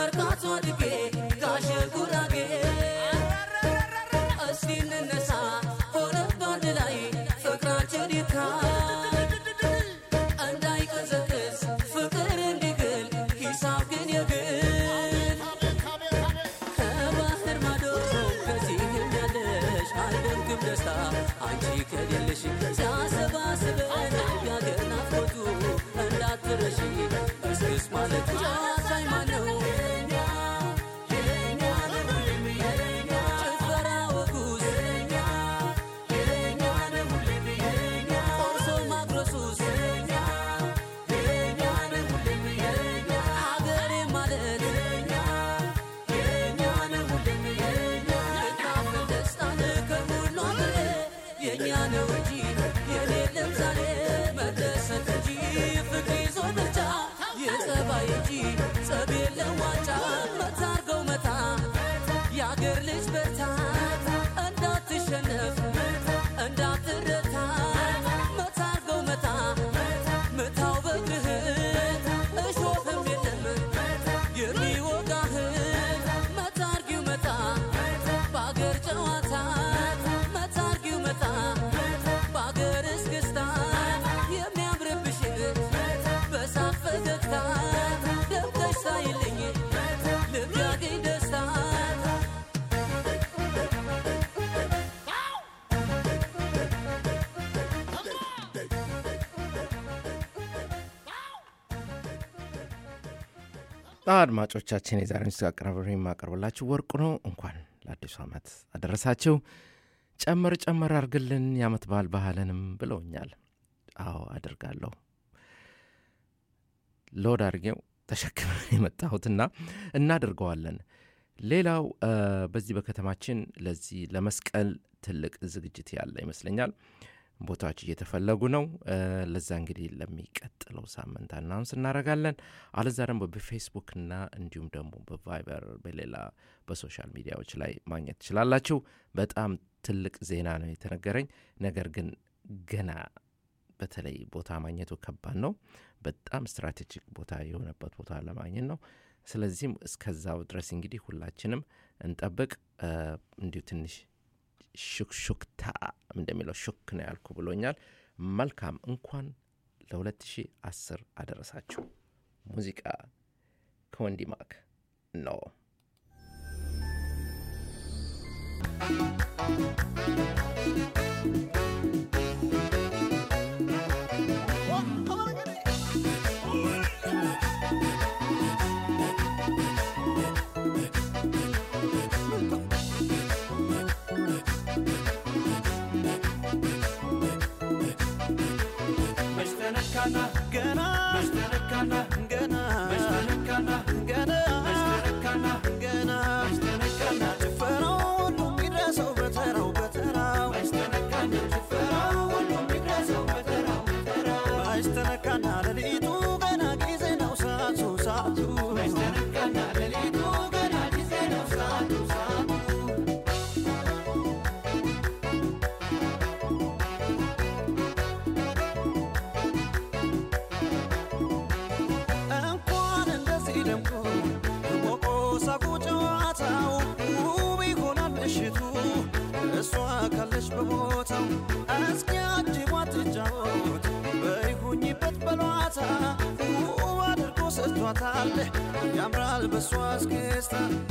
መርካቶ ድጌ ጋሽ ጉራጌ እስቲ እንነሳ ሆነ ባንድ ላይ ፍቅራችን ይካ እንዳይቀዘቅዝ ፍቅር እንዲግል ሂሳብ ግን የግል ከባህር ማዶ ከዚህ እንዳለሽ አይደንግም ደስታ አንቺ ከሌለሽ ሲያሰባስበን ያገር ናፍቆቱ እንዳትረሺ እስክስ ማለት ጫሳይ ማነው አድማጮቻችን የዛሬውን ስጋቀራብሬ ማቀርብላችሁ ወርቁ ነው እንኳን ለአዲሱ ዓመት አደረሳችሁ ጨመር ጨመር አርግልን ያመት በዓል ባህልንም ብለውኛል አዎ አደርጋለሁ ሎድ አርጌው ተሸክመን የመጣሁትና እናደርገዋለን ሌላው በዚህ በከተማችን ለዚህ ለመስቀል ትልቅ ዝግጅት ያለ ይመስለኛል ቦታዎች እየተፈለጉ ነው ለዛ እንግዲህ ለሚቀጥለው ሳምንት አናውንስ እናደርጋለን አለዛ ደግሞ በፌስቡክ እና እንዲሁም ደግሞ በቫይበር በሌላ በሶሻል ሚዲያዎች ላይ ማግኘት ትችላላችሁ በጣም ትልቅ ዜና ነው የተነገረኝ ነገር ግን ገና በተለይ ቦታ ማግኘቱ ከባድ ነው በጣም ስትራቴጂክ ቦታ የሆነበት ቦታ ለማግኘት ነው ስለዚህም እስከዛው ድረስ እንግዲህ ሁላችንም እንጠብቅ እንዲሁ ትንሽ ሹክሹክታ እንደሚለው ሹክ ነው ያልኩ ብሎኛል መልካም እንኳን ለ2010 አደረሳችሁ ሙዚቃ ከወንዲ ማክ ነው ገና መስተነካና ገና መስተነካና ገና መስተነካና ገና መስተነካና ጭፈራው ሁሉም ይድረሰው በተራው በተራው መስተነካና ጭፈራው ሁሉም ይድረሰው በተራው በተራው መስተነካና ለሊቱ ገና ጊዜ ነው ሰዓቱ ሰዓቱ መስተነካና ለሊቱ ገና ጊዜ ነው ሰዓቱ ሰዓቱ በቦታው አስኪያጅባት ጃውት በይሁኝበት በሏታ ውብ አድርጎ ሰጥቷታል ያምራል በሷ አስክስታ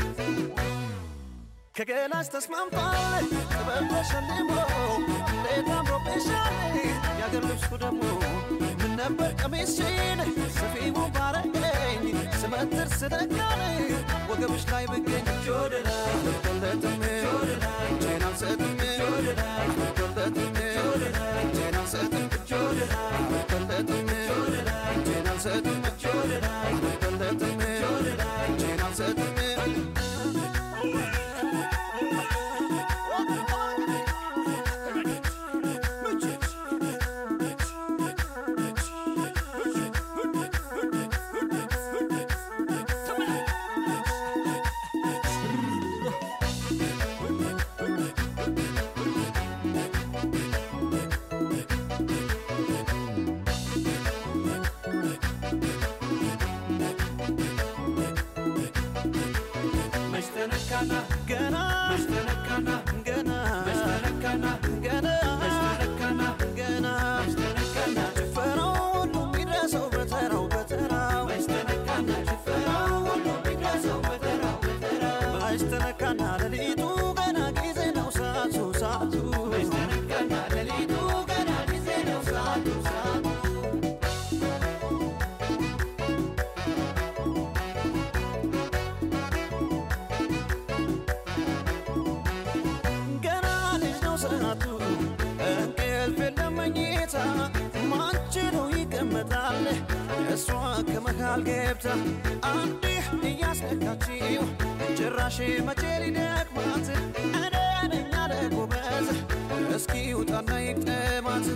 ከገላሽ ተስማምቷል ጥበብ ተሸልሞ እንዴት አምሮብሻል ያገር ልብሱ ደግሞ ምን ነበር ቀሚስሽን ሰፊው ባረገኝ ስመትር ስደጋል ወገብሽ ላይ ብገኝ ጆደላ ተለተም ጆደላ ጄናል ሰጥም ጆደላ ተለተም ጆደላ ጄናል ሰጥም ጆደላ ተለተም ጆደላ ጄናል ሰጥም ጆደላ ተለተም ጆደላ ጄናል ሰጥም ገና መስተነካና ገና መስተነካና ገና መስተነካና ገና መስተነካና ጭፈራው ሁሉ ቢደርሰው በተራው በተራው መስተነካና ጭፈራው ሁሉ ቢደርሰው በተራው በተራው መስተነካና ሌሊቱ ገና ጊዜ ነው ሰዓቱ ሰዓቱ መስተነካና ሌሊቱ ገና ጊዜ ነው ሰዓቱ ሰዓቱ እሷ ከመሃል ገብታ አንዴ እያስነካችው ጭራሽ መቼ ሊደክማት እኔ ነኝ አለ ጎበዝ እስኪ ውጣና ይቅጠማት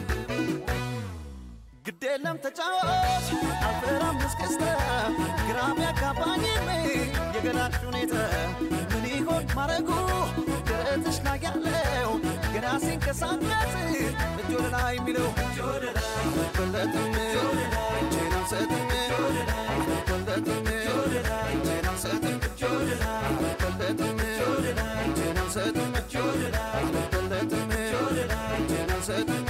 ግድ የለም ተጫወት አልፈራም እስክስታ ግራ ቢያጋባኝ የገላሽ ሁኔታ ምን ይሆን ማረጉ ደረትሽ ላይ ያለው ገና ሲንቀሳቀስ እጅ ወደ ላይ የሚለው አልበለጥም እጄን አልሰጥም አልበለጥም እጄን አልሰጥም አልበለጥም እጄን አልሰጥም አልበለጥም እጄን አልሰጥም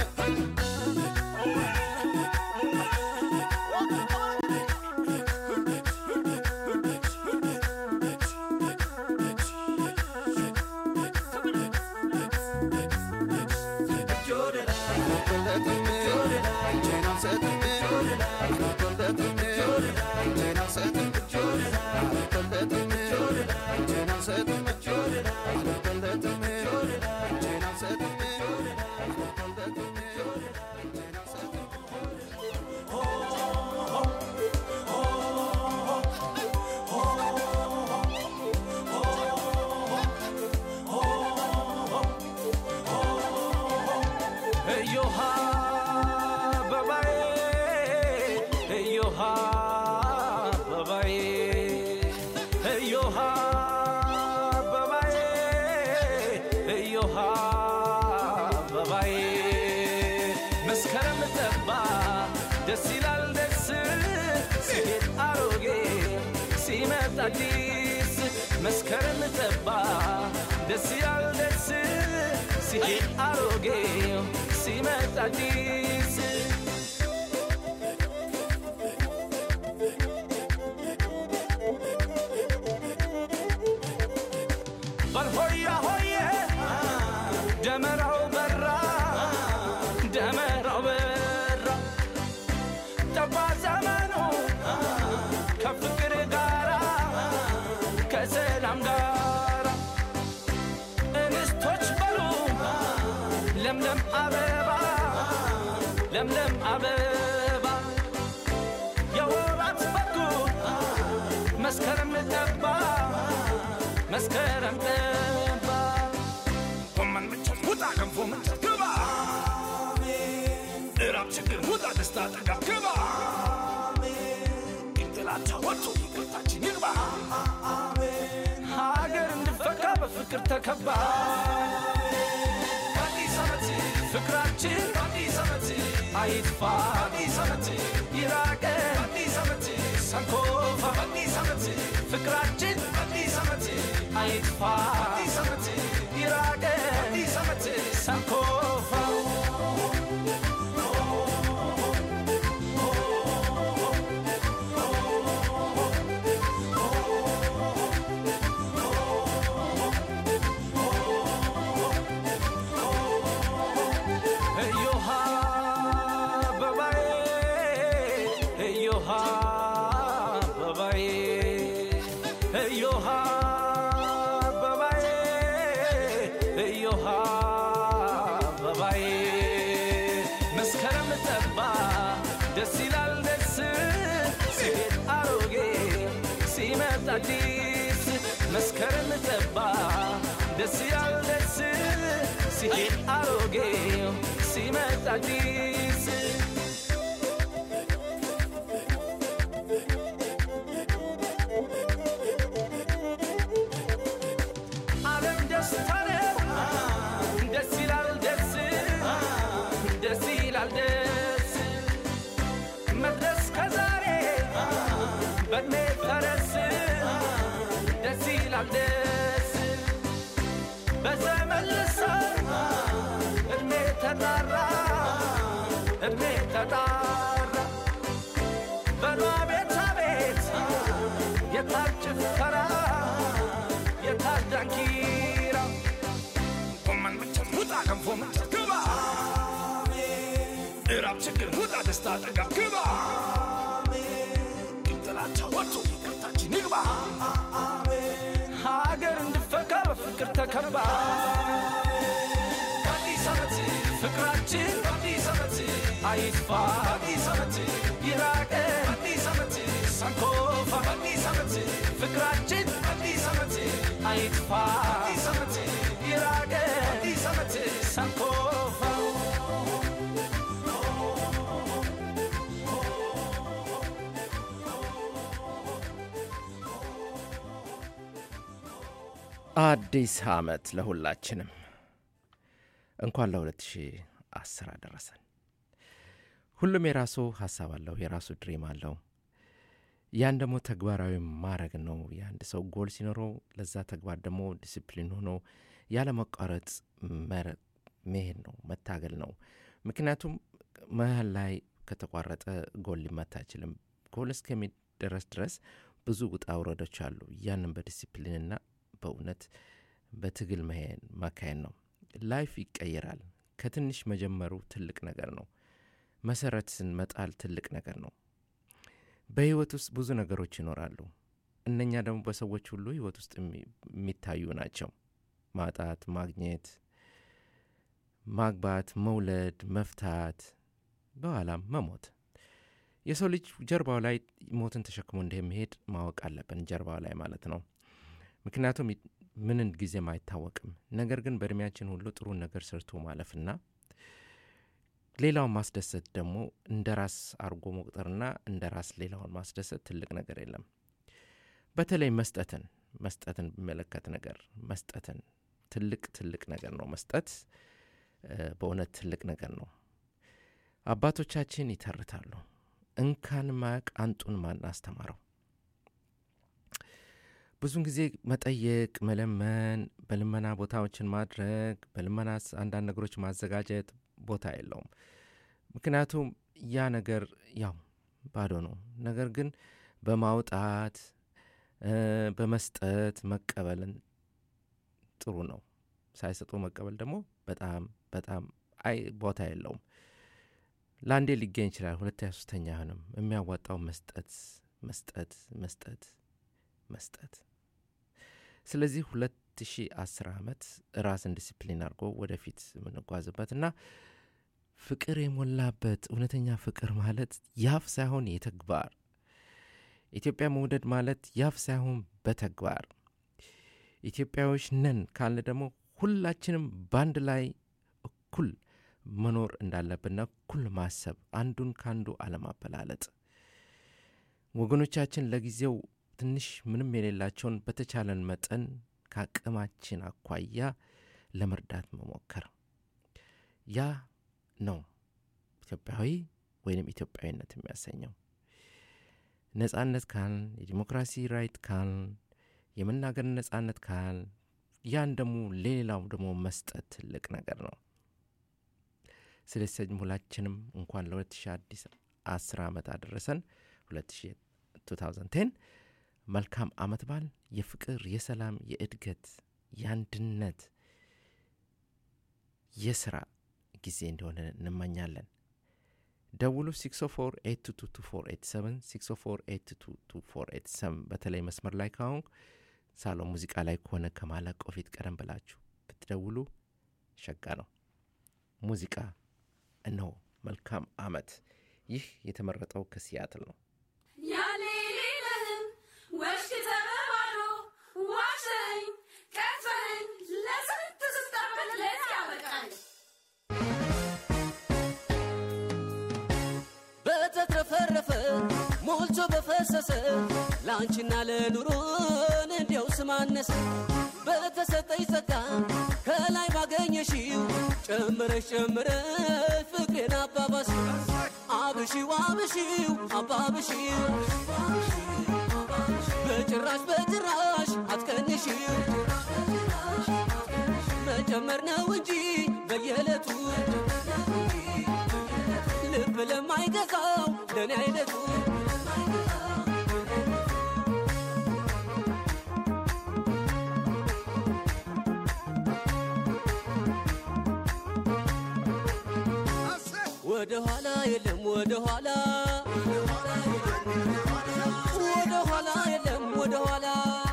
አዲስ መስከረም ጠባ ደስ ይላል ደስ ሲሄድ አሮጌው ሲመጣ አዲስ በልሆያ ሆዬ ደመራው በራ ደመራው በራ ጠባ ዘመኑ ከፍቅር ጋራ ከሰላም ጋራ እንስቶች በሉ ለምለም አበባ ለምለም አበባ የወራት በጉ መስከረም ጠባ መስከረም ጠባ ጎመን ምንቸት ውጣ ገንፎ ምንቸት ግባ እራብ ችግር ውጣ ደስታ ጠጋ ግባ ጥላቻ ወጥቶ ይቅርታችን ይግባ ሀገር እንድፈካ በፍቅር ተከባ አዲስ ዓመት ፍቅራችን አዲስ ዓመት አይጥፋ አዲስ ዓመት ይራቅ አዲስ ዓመት ሰንኮፋ አዲስ ዓመት ፍቅራችን አዲስ ዓመት አይጥፋ አዲስ ዓመት ይራቅ አዲስ ዓመት ሰንኮፋ አዲስ መስከረም ጠባ ደስ ይላል ደስ ሲሄድ አሮጌው ሲመጣ አዲስ ዓለም ደስታ ነው ደስ ይላል ደስ ደስ ይላል ደስ መድረስ ከዛሬ በእድሜ ፈረስ ደስ ይላል ደስ ተመለሰ እድሜ ተጣራ እድሜ ተጣራ በሏ ቤት አቤት የታል ጭፈራ የታል ዳንኪራ ጎመን መቸት ውጣ ገንፎ መቸት ግባ እራብ ችግር ውጣ ደስታ ጠጋ ግባ ጥላቻ ወጥቶ ይቅርታችን ይግባ ሀገር እንድፈካ በፍቅር ተከባ አዲስ ዓመት ፍቅራችን አዲስ ዓመት አይጥፋ አዲስ ዓመት ይራቅ አዲስ ዓመት ሳንኮፋ አዲስ ዓመት ፍቅራችን አዲስ ዓመት አይጥፋ አዲስ ዓመት ይራቅ አዲስ ዓመት ሳንኮፋ አዲስ ዓመት ለሁላችንም እንኳን ለ2010 አደረሰን። ሁሉም የራሱ ሐሳብ አለው፣ የራሱ ድሪም አለው። ያን ደግሞ ተግባራዊ ማድረግ ነው። የአንድ ሰው ጎል ሲኖረው ለዛ ተግባር ደግሞ ዲሲፕሊን ሆኖ ያለ መቋረጥ መሄድ ነው፣ መታገል ነው። ምክንያቱም መሀል ላይ ከተቋረጠ ጎል ሊመታ አይችልም። ጎል እስከሚደረስ ድረስ ብዙ ውጣ ውረዶች አሉ። ያንን በዲሲፕሊንና በእውነት በትግል መሄድ ማካሄድ ነው። ላይፍ ይቀየራል። ከትንሽ መጀመሩ ትልቅ ነገር ነው። መሰረትን መጣል ትልቅ ነገር ነው። በህይወት ውስጥ ብዙ ነገሮች ይኖራሉ። እነኛ ደግሞ በሰዎች ሁሉ ህይወት ውስጥ የሚታዩ ናቸው። ማጣት፣ ማግኘት፣ ማግባት፣ መውለድ፣ መፍታት፣ በኋላም መሞት። የሰው ልጅ ጀርባው ላይ ሞትን ተሸክሞ እንደሚሄድ ማወቅ አለብን። ጀርባው ላይ ማለት ነው። ምክንያቱም ምንን ጊዜም አይታወቅም። ነገር ግን በእድሜያችን ሁሉ ጥሩ ነገር ሰርቶ ማለፍና ሌላውን ማስደሰት ደግሞ እንደ ራስ አርጎ መቁጠርና እንደ ራስ ሌላውን ማስደሰት ትልቅ ነገር የለም። በተለይ መስጠትን መስጠትን በመለከት ነገር መስጠትን ትልቅ ትልቅ ነገር ነው። መስጠት በእውነት ትልቅ ነገር ነው። አባቶቻችን ይተርታሉ፣ እንካን ማቅ አንጡን ማን አስተማረው። ብዙን ጊዜ መጠየቅ፣ መለመን፣ በልመና ቦታዎችን ማድረግ፣ በልመና አንዳንድ ነገሮች ማዘጋጀት ቦታ የለውም። ምክንያቱም ያ ነገር ያው ባዶ ነው። ነገር ግን በማውጣት በመስጠት መቀበልን ጥሩ ነው። ሳይሰጡ መቀበል ደግሞ በጣም በጣም አይ ቦታ የለውም። ለአንዴ ሊገኝ ይችላል፣ ሁለተኛ ሶስተኛ አይሆንም። የሚያዋጣው መስጠት መስጠት መስጠት መስጠት። ስለዚህ ሁለት ሺህ አስር ዓመት ራስን ዲሲፕሊን አድርጎ ወደፊት የምንጓዝበትና ፍቅር የሞላበት እውነተኛ ፍቅር ማለት ያፍ ሳይሆን የተግባር፣ ኢትዮጵያ መውደድ ማለት ያፍ ሳይሆን በተግባር። ኢትዮጵያዎች ነን ካለ ደግሞ ሁላችንም ባንድ ላይ እኩል መኖር እንዳለብንና እኩል ማሰብ፣ አንዱን ካንዱ አለማበላለጥ። ወገኖቻችን ለጊዜው ትንሽ ምንም የሌላቸውን በተቻለን መጠን ከአቅማችን አኳያ ለመርዳት መሞከር፣ ያ ነው ኢትዮጵያዊ ወይንም ኢትዮጵያዊነት የሚያሰኘው። ነጻነት ካል፣ የዲሞክራሲ ራይት ካል፣ የመናገር ነጻነት ካል፣ ያን ደግሞ ሌላው ደግሞ መስጠት ትልቅ ነገር ነው። ስለዚህ ሁላችንም እንኳን ለ2010 ዓመት አደረሰን። ሁለት ሺህ አስር መልካም ዓመት በዓል፣ የፍቅር፣ የሰላም፣ የእድገት፣ የአንድነት፣ የሥራ ጊዜ እንደሆነ እንመኛለን። ደውሉ ሲክስ ኦ ፎር ኤይት ቱ ቱ ፎር ኤይት ሰቨን ሲክስ ኦ ፎር ኤይት ቱ ቱ ፎር ኤይት ሰቨን። በተለይ መስመር ላይ ካሁን ሳሎን ሙዚቃ ላይ ከሆነ ከማለቆ ፊት ቀደም ብላችሁ ብትደውሉ ሸጋ ነው። ሙዚቃ እነሆ። መልካም ዓመት። ይህ የተመረጠው ከሲያትል ነው። ያኔ ሌለህም ወሽክ ተበባሎ ዋሸኝ ቀፈኝ ለስንት ስታበል ለዚህ ያበቃል። በተትረፈረፈ ሞልቶ በፈሰሰ ላንቺና ለኑሮን እንዲያው ስማነሰ በተሰጠኝ ጸጋ ከላይ ባገኘሽው ጨምረሽ ጨምረሽ ፍቅሬን አባባሽው አብሺው አብሺው አባብሺው በጭራሽ በጭራሽ አትቀንሺው ጀመርነው እንጂ በየዕለቱ ልብ ለማይገዛው ለኔ አይነቱ ወደ ኋላ የለም ወደ ኋላ ወደ ኋላ የለም ወደ ኋላ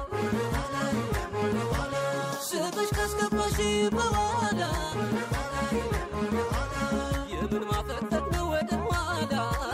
ስጥሽ ካስገባሽ በኋላ የምን ማፈጠጥ ነው ወደ ኋላ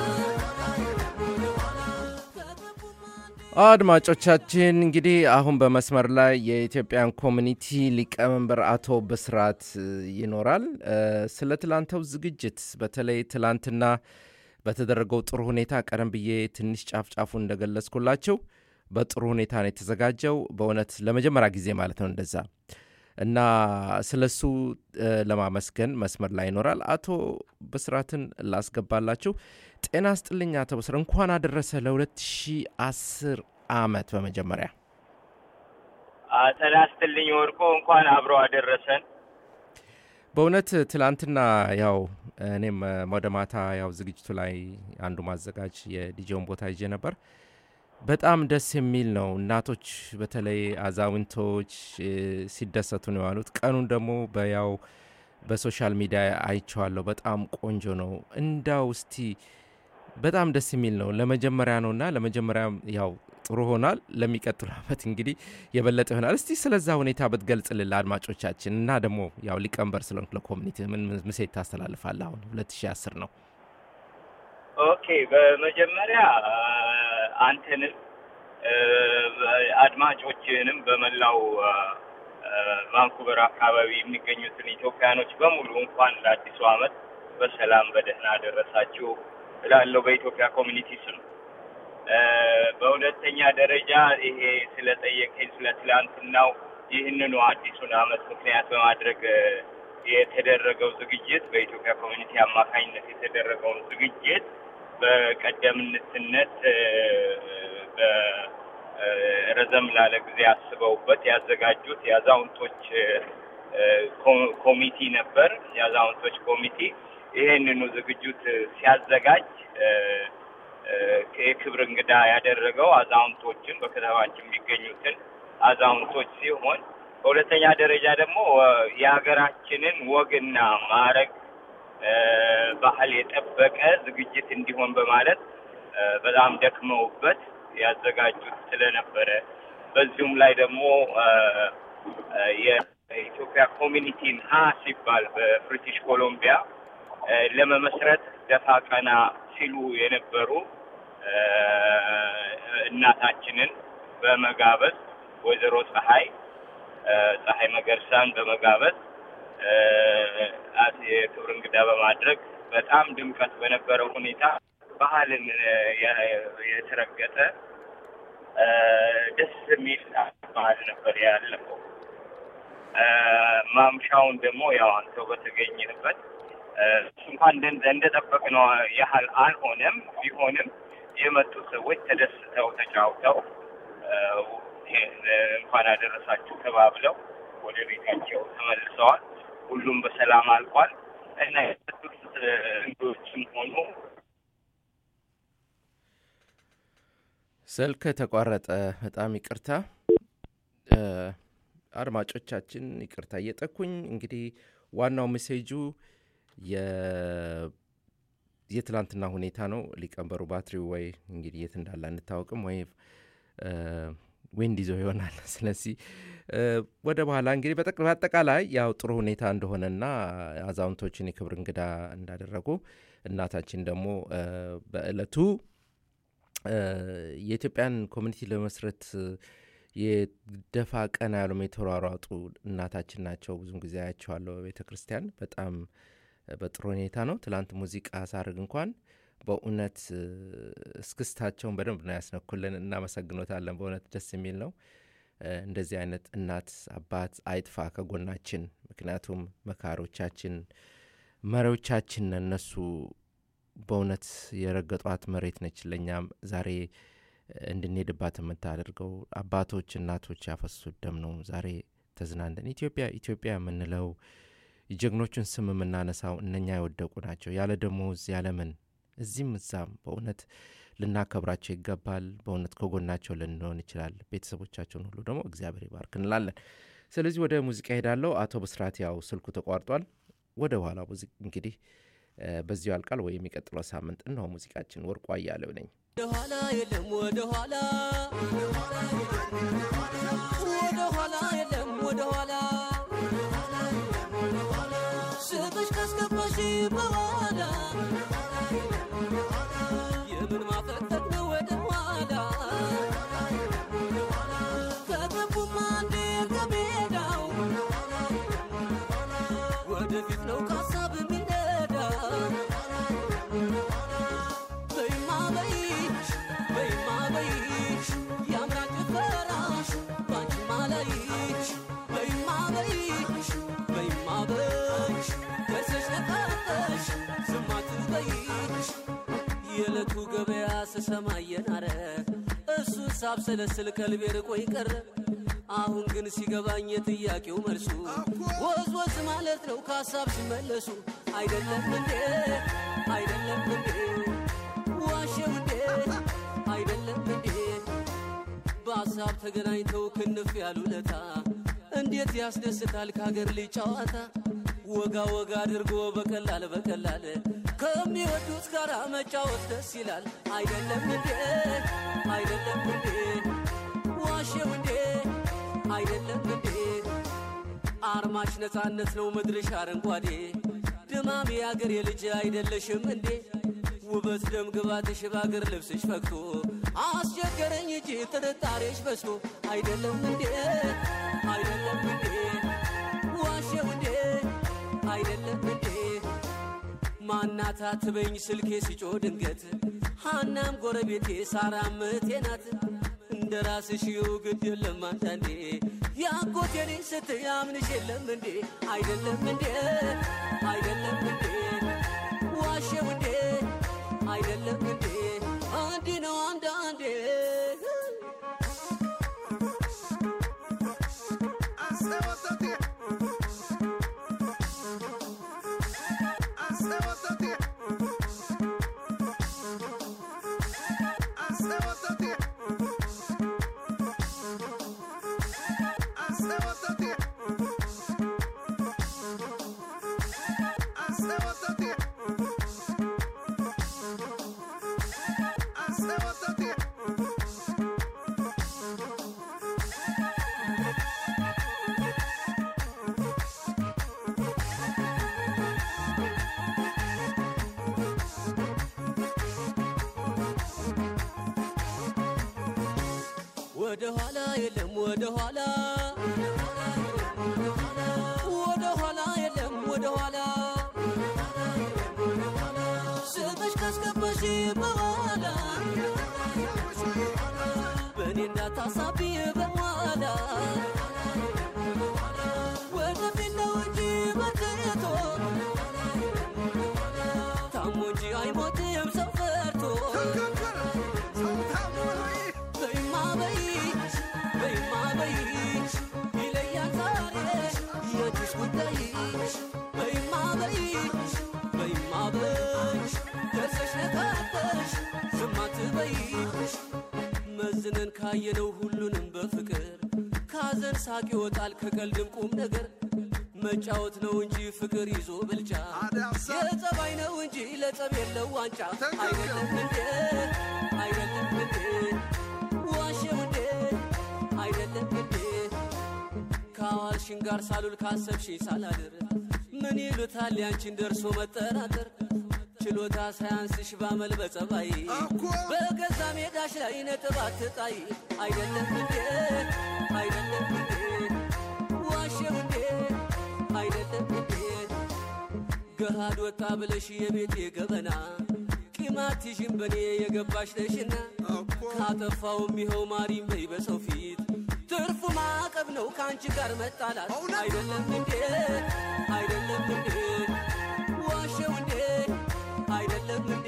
አድማጮቻችን እንግዲህ አሁን በመስመር ላይ የኢትዮጵያን ኮሚኒቲ ሊቀመንበር አቶ ብስራት ይኖራል ስለ ትላንተው ዝግጅት በተለይ ትላንትና በተደረገው ጥሩ ሁኔታ ቀደም ብዬ ትንሽ ጫፍ ጫፉን እንደገለጽኩላችሁ በጥሩ ሁኔታ ነው የተዘጋጀው በእውነት ለመጀመሪያ ጊዜ ማለት ነው እንደዛ እና ስለሱ ለማመስገን መስመር ላይ ይኖራል አቶ ብስራትን ላስገባላችሁ ጤና ይስጥልኝ አቶ ብስራት እንኳን አደረሰ ለ2010 አመት በመጀመሪያ ጤና ይስጥልኝ ወርቆ እንኳን አብሮ አደረሰን በእውነት ትላንትና ያው እኔም ወደ ማታ ያው ዝግጅቱ ላይ አንዱ ማዘጋጅ የዲጄውን ቦታ ይዤ ነበር በጣም ደስ የሚል ነው እናቶች በተለይ አዛውንቶች ሲደሰቱ ነው ያሉት ቀኑን ደግሞ በያው በሶሻል ሚዲያ አይቻለሁ በጣም ቆንጆ ነው እንዳው እስቲ በጣም ደስ የሚል ነው ለመጀመሪያ ነውና ለመጀመሪያ ያው ጥሩ ሆናል ለሚቀጥለው አመት እንግዲህ የበለጠ ይሆናል እስቲ ስለዛ ሁኔታ በትገልጽልን ለአድማጮቻችን እና ደግሞ ያው ሊቀመንበር ስለሆንክ ለኮሚኒቲ ምን ሜሴጅ ታስተላልፋለህ አሁን ሁለት ሺህ አስር ነው ኦኬ በመጀመሪያ አንተንም አድማጮችንም በመላው ቫንኩቨር አካባቢ የሚገኙትን ኢትዮጵያኖች በሙሉ እንኳን ለአዲሱ አመት በሰላም በደህና አደረሳችሁ እላለሁ በኢትዮጵያ ኮሚኒቲ ስም በሁለተኛ ደረጃ ይሄ ስለጠየቀኝ ስለ ትላንትናው ይህንኑ አዲሱን አመት ምክንያት በማድረግ የተደረገው ዝግጅት በኢትዮጵያ ኮሚኒቲ አማካኝነት የተደረገው ዝግጅት በቀደምትነት በረዘም ላለ ጊዜ አስበውበት ያዘጋጁት ያዛውንቶች ኮሚቴ ነበር ያዛውንቶች ኮሚቴ ይሄንኑ ዝግጅት ሲያዘጋጅ ከክብር እንግዳ ያደረገው አዛውንቶችን በከተማችን የሚገኙትን አዛውንቶች ሲሆን በሁለተኛ ደረጃ ደግሞ የሀገራችንን ወግና ማረግ ባህል የጠበቀ ዝግጅት እንዲሆን በማለት በጣም ደክመውበት ያዘጋጁት ስለነበረ በዚሁም ላይ ደግሞ የኢትዮጵያ ኮሚኒቲን ሀ ሲባል በብሪቲሽ ኮሎምቢያ ለመመስረት ደፋ ቀና ሲሉ የነበሩ እናታችንን በመጋበዝ ወይዘሮ ፀሐይ ፀሐይ መገርሳን በመጋበዝ የክብር እንግዳ በማድረግ በጣም ድምቀት በነበረው ሁኔታ ባህልን የተረገጠ ደስ የሚል ባህል ነበር ያለው ማምሻውን ደግሞ ያው አንተው በተገኘበት እንኳን እንደጠበቅነው ያህል አልሆነም ቢሆንም የመጡ ሰዎች ተደስተው ተጫውተው እንኳን አደረሳችሁ ተባብለው ወደ ቤታቸው ተመልሰዋል ሁሉም በሰላም አልቋል እና የመጡት እንግዶችም ሆኑ ስልክ ተቋረጠ በጣም ይቅርታ አድማጮቻችን ይቅርታ እየጠኩኝ እንግዲህ ዋናው ሜሴጁ የ የትላንትና ሁኔታ ነው ሊቀመንበሩ ባትሪው ወይ እንግዲህ የት እንዳለ እንታወቅም ወይ ዊንድ ይዞ ይሆናል ስለዚህ ወደ በኋላ እንግዲህ በአጠቃላይ ያው ጥሩ ሁኔታ እንደሆነና አዛውንቶችን የክብር እንግዳ እንዳደረጉ እናታችን ደግሞ በእለቱ የኢትዮጵያን ኮሚኒቲ ለመስረት የደፋ ቀና ያሉ የተሯሯጡ እናታችን ናቸው ብዙም ጊዜ አያቸዋለሁ በቤተክርስቲያን በጣም በጥሩ ሁኔታ ነው ትላንት ሙዚቃ ሳርግ እንኳን በእውነት እስክስታቸውን በደንብ ነው ያስነኩልን እናመሰግኖታለን በእውነት ደስ የሚል ነው እንደዚህ አይነት እናት አባት አይጥፋ ከጎናችን ምክንያቱም መካሮቻችን መሪዎቻችን እነሱ በእውነት የረገጧት መሬት ነች ለኛም ዛሬ እንድንሄድባት የምታደርገው አባቶች እናቶች ያፈሱት ደም ነው ዛሬ ተዝናንደን ኢትዮጵያ ኢትዮጵያ የምንለው የጀግኖቹን ስም የምናነሳው እነኛ የወደቁ ናቸው ያለ ደሞዝ ያለ ምን እዚህም እዛም በእውነት ልናከብራቸው ይገባል በእውነት ከጎናቸው ልንሆን ይችላል ቤተሰቦቻቸውን ሁሉ ደግሞ እግዚአብሔር ይባርክ እንላለን ስለዚህ ወደ ሙዚቃ ሄዳለሁ አቶ ብስራት ያው ስልኩ ተቋርጧል ወደ ኋላ ሙዚቃ እንግዲህ በዚሁ ያልቃል ወይ የሚቀጥለው ሳምንት ነው ሙዚቃችን ወርቁ አያሌው ነኝ ወደ ኋላ የለም ወደ ኋላ ወደ ኋላ የለም ወደ ኋላ ስበሽ ካስገባሽ በኋላ የምን ማፈጠጥ ነው ወደ ኋላ ከገቡማ አንዴ ከሜዳው ወደፊት ነው ካሳብ የሚነዳ በይማ በይሽ በይማ በይሽ ያምራል ጭፈራሽ ባንቺማ ላይሽ በይማ በይሽ በይማ በይሽ ከርሰሽ ነቃተሽ ዝም አትበይሽ የዕለቱ ገበያ ስሰማ የናረ እሱን ሳብሰለስል ከልቤ ርቆኝ ቀረ አሁን ግን ሲገባኝ የጥያቄው መልሱ ወዝ ወዝ ማለት ነው ከሀሳብ ሲመለሱ አይደለም እንዴ አይደለም እንዴ ዋሸው እንዴ አይደለም እንዴ በሀሳብ ተገናኝተው ክንፍ ያሉለታ እንዴት ያስደስታል ከሀገር ልጅ ጨዋታ ወጋ ወጋ አድርጎ በቀላል በቀላል ከሚወዱት ጋር መጫወት ደስ ይላል አይደለም እንዴ አይደለም እንዴ ዋሸው እንዴ አይደለም እንዴ አርማሽ ነፃነት ነው ምድርሽ አረንጓዴ ድማም ያገር የልጅ አይደለሽም እንዴ ውበት ደም ግባትሽ ባገር ልብስሽ ፈክቶ አስቸገረኝ እጂ ጥርጣሬሽ በስቶ አይደለም እንዴ አይደለም እንዴ ዋሸው እንዴ አይደለም እንዴ ማናታ ትበኝ ስልኬ ሲጮ ድንገት ሃናም ጎረቤቴ ሳራም እቴናት እንደራስሽ ይውግድ የለም አንዳንዴ ያጎቴ ልጅ ስትያምንሽ የለም እንዴ አይደለም እንዴ አይደለም እንዴ ዋሸው እንዴ አይደለም እንዴ አንዲ ነው አንዳንዴ ወደ ኋላ የለም ወደ ኋላ ወደ ኋላ የለም ወደ ኋላ ስበሽ ካስገባሽ በኋላ በእኔ እንዳታሳቢ በኋላ ወደፊት ነው እንጂ በትቶ ታሞ እንጂ አይሞትም ሰው ፈርቶ መዝነን ካየነው ሁሉንም በፍቅር ካዘን ሳቅ ይወጣል ከቀልድም ቁም ነገር መጫወት ነው እንጂ ፍቅር ይዞ ብልጫ የጸባይ ነው እንጂ ለጸብ የለው ዋንጫ አይደለም እንዴ አይደለም እንዴ ዋሸው እንዴ አይደለም እንዴ ካዋልሽን ጋር ሳሉል ካሰብሽኝ ሳላድር ምን ይሉታል ያንቺን ደርሶ መጠራጠር ችሎታ ሳያንስሽ ባመል በጸባይ በገዛ ሜዳሽ ላይ ነጥብ አትጣይ አይደለም እንዴ አይደለም እንዴ ዋሸው እንዴ አይደለም እንዴ ገሃድ ወጣ ብለሽ የቤቴ ገበና ቂማትሽን በኔ የገባሽ ነሽና ካጠፋውም ይኸው ማሪም በይ በሰው ፊት ትርፉ ማዕቀብ ነው ካንቺ ጋር መጣላት አይደለም እንዴ አይደለም እንዴ ዋሸው እንዴ አይደለም እንዴ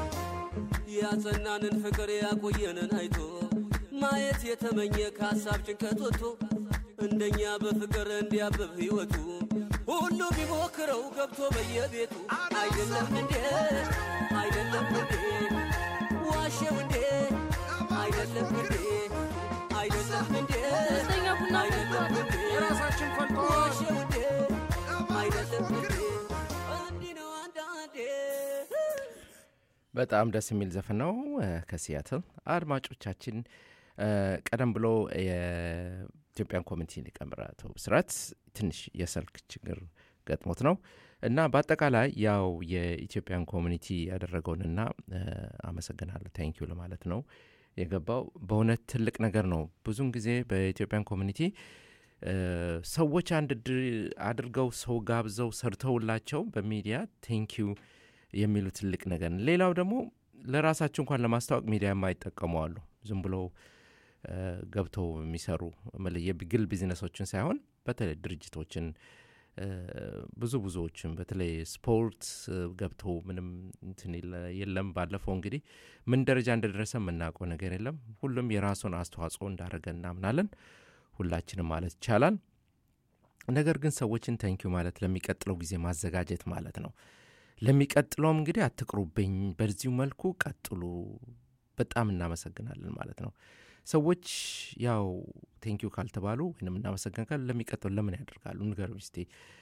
ያጸናንን ፍቅር ያቆየንን አይቶ ማየት የተመኘ ከሀሳብ ጭንቀት ወጥቶ እንደኛ በፍቅር እንዲያብብ ህይወቱ ሁሉ ቢሞክረው ገብቶ በየቤቱ አይደለም እንዴ አይደለም እንዴ ዋሸው እንዴ አይደለም እንዴ አይደለም እንዴ አይደለም እንዴ የራሳችን ፈልጦ ዋሸው እንዴ አይደለም እንዴ እንዲህ ነው አንዳንዴ በጣም ደስ የሚል ዘፈን ነው ከሲያትል አድማጮቻችን ቀደም ብሎ የኢትዮጵያን ኮሚኒቲ ሊቀመንበር አቶ ብስራት ትንሽ የስልክ ችግር ገጥሞት ነው እና በአጠቃላይ ያው የኢትዮጵያን ኮሚኒቲ ያደረገውንና አመሰግናለሁ ታንክ ዩ ለማለት ነው የገባው በእውነት ትልቅ ነገር ነው ብዙን ጊዜ በኢትዮጵያን ኮሚኒቲ ሰዎች አንድ አድርገው ሰው ጋብዘው ሰርተውላቸው በሚዲያ ታንክ ዩ የሚሉ ትልቅ ነገር ሌላው ደግሞ ለራሳቸው እንኳን ለማስተዋወቅ ሚዲያ የማይጠቀሙ አሉ ዝም ብሎ ገብተው የሚሰሩ የግል ቢዝነሶችን ሳይሆን በተለይ ድርጅቶችን ብዙ ብዙዎችን በተለይ ስፖርት ገብተው ምንም እንትን የለም ባለፈው እንግዲህ ምን ደረጃ እንደደረሰ የምናውቀው ነገር የለም ሁሉም የራሱን አስተዋጽኦ እንዳደረገ እናምናለን ሁላችንም ማለት ይቻላል ነገር ግን ሰዎችን ታንክ ዩ ማለት ለሚቀጥለው ጊዜ ማዘጋጀት ማለት ነው ለሚቀጥለውም እንግዲህ አትቅሩብኝ በዚሁ መልኩ ቀጥሉ በጣም እናመሰግናለን ማለት ነው ሰዎች ያው ቴንክ ዩ ካልተባሉ ወይንም እናመሰግናለን ለሚቀጥለው ለምን ያደርጋሉ ንገሩኝ እስቲ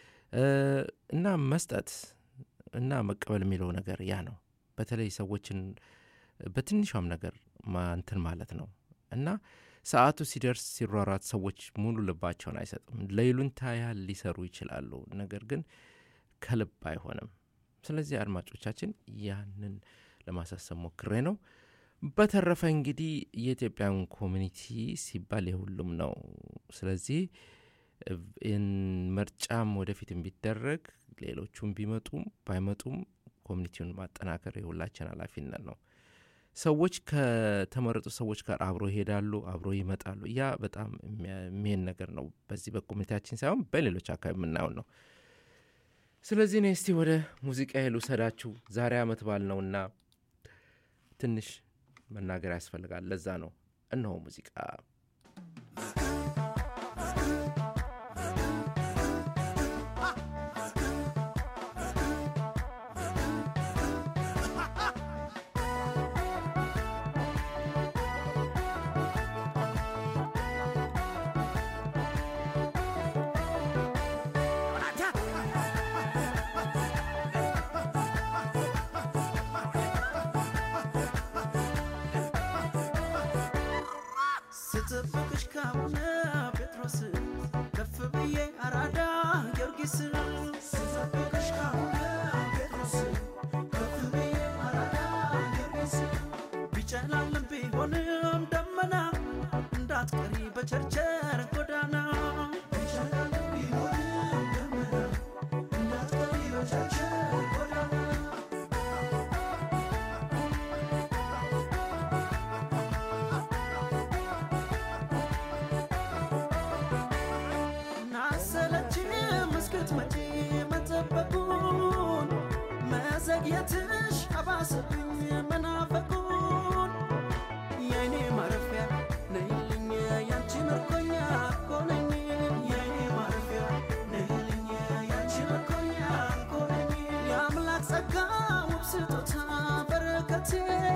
እና መስጠት እና መቀበል የሚለው ነገር ያ ነው በተለይ ሰዎችን በትንሿም ነገር ማንተን ማለት ነው እና ሰዓቱ ሲደርስ ሲሯሯጥ ሰዎች ሙሉ ልባቸውን አይሰጡም ለይሉንታ ያህል ሊሰሩ ይችላሉ ነገር ግን ከልብ አይሆንም ስለዚህ አድማጮቻችን ያንን ለማሳሰብ ሞክሬ ነው በተረፈ እንግዲህ የኢትዮጵያን ኮሚኒቲ ሲባል የሁሉም ነው ስለዚህ እን መርጫም ወደፊት ቢደረግ ሌሎቹም ቢመጡም ባይመጡም ኮሚኒቲውን ማጠናከር የሁላችን ኃላፊነት ነው ሰዎች ከተመረጡ ሰዎች ጋር አብሮ ይሄዳሉ አብሮ ይመጣሉ ያ በጣም የሚሄን ነገር ነው በዚህ በኮሚኒቲያችን ሳይሆን በሌሎች አካባቢ የምናየው ነው ስለዚህ ነው እስቲ ወደ ሙዚቃ ይሉ ሰዳችሁ ዛሬ አመት ባል ነውና ትንሽ መናገር ያስፈልጋል ለዛ ነው እነሆ ሙዚቃ መዘግየትሽ አባሰብኝ መናፈቁን የኔ ማረፊያ ነይልኝ ያንቺ ምርኮኛ ኮነኝ የኔ ማረፊያ ነይልኝ ያንቺ ምርኮኛ ኮነኝ የአምላክ ጸጋ ውብ ስጦታ በረከቴ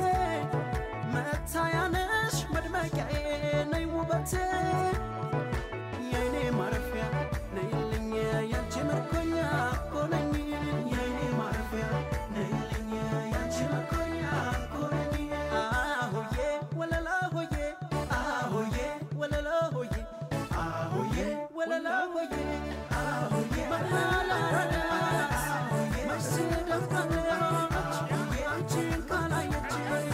መታያነሽ መድመቂያዬ ነይ ውበቴ የኔ ማረፊያ ነይልኝ ያንቺ ምርኮኛ ኮነኝ I'm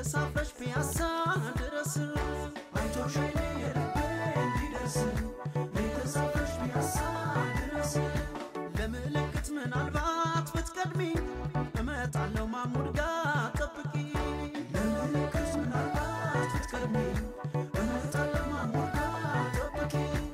ተሳፍረሽ ፒያሳ ድረስ አይቶሽ አይኔ የልቤ እንዲደርስ ተሳፍረሽ ፒያሳ ድረስ ለምልክት ምናልባት ብትቀድሚ እመጣለሁ ማሙድ ጋር ጠብቂ ለምልክት ምናልባት ብትቀድሚ እመጣለሁ ማሙድ ጋር ጠብቂ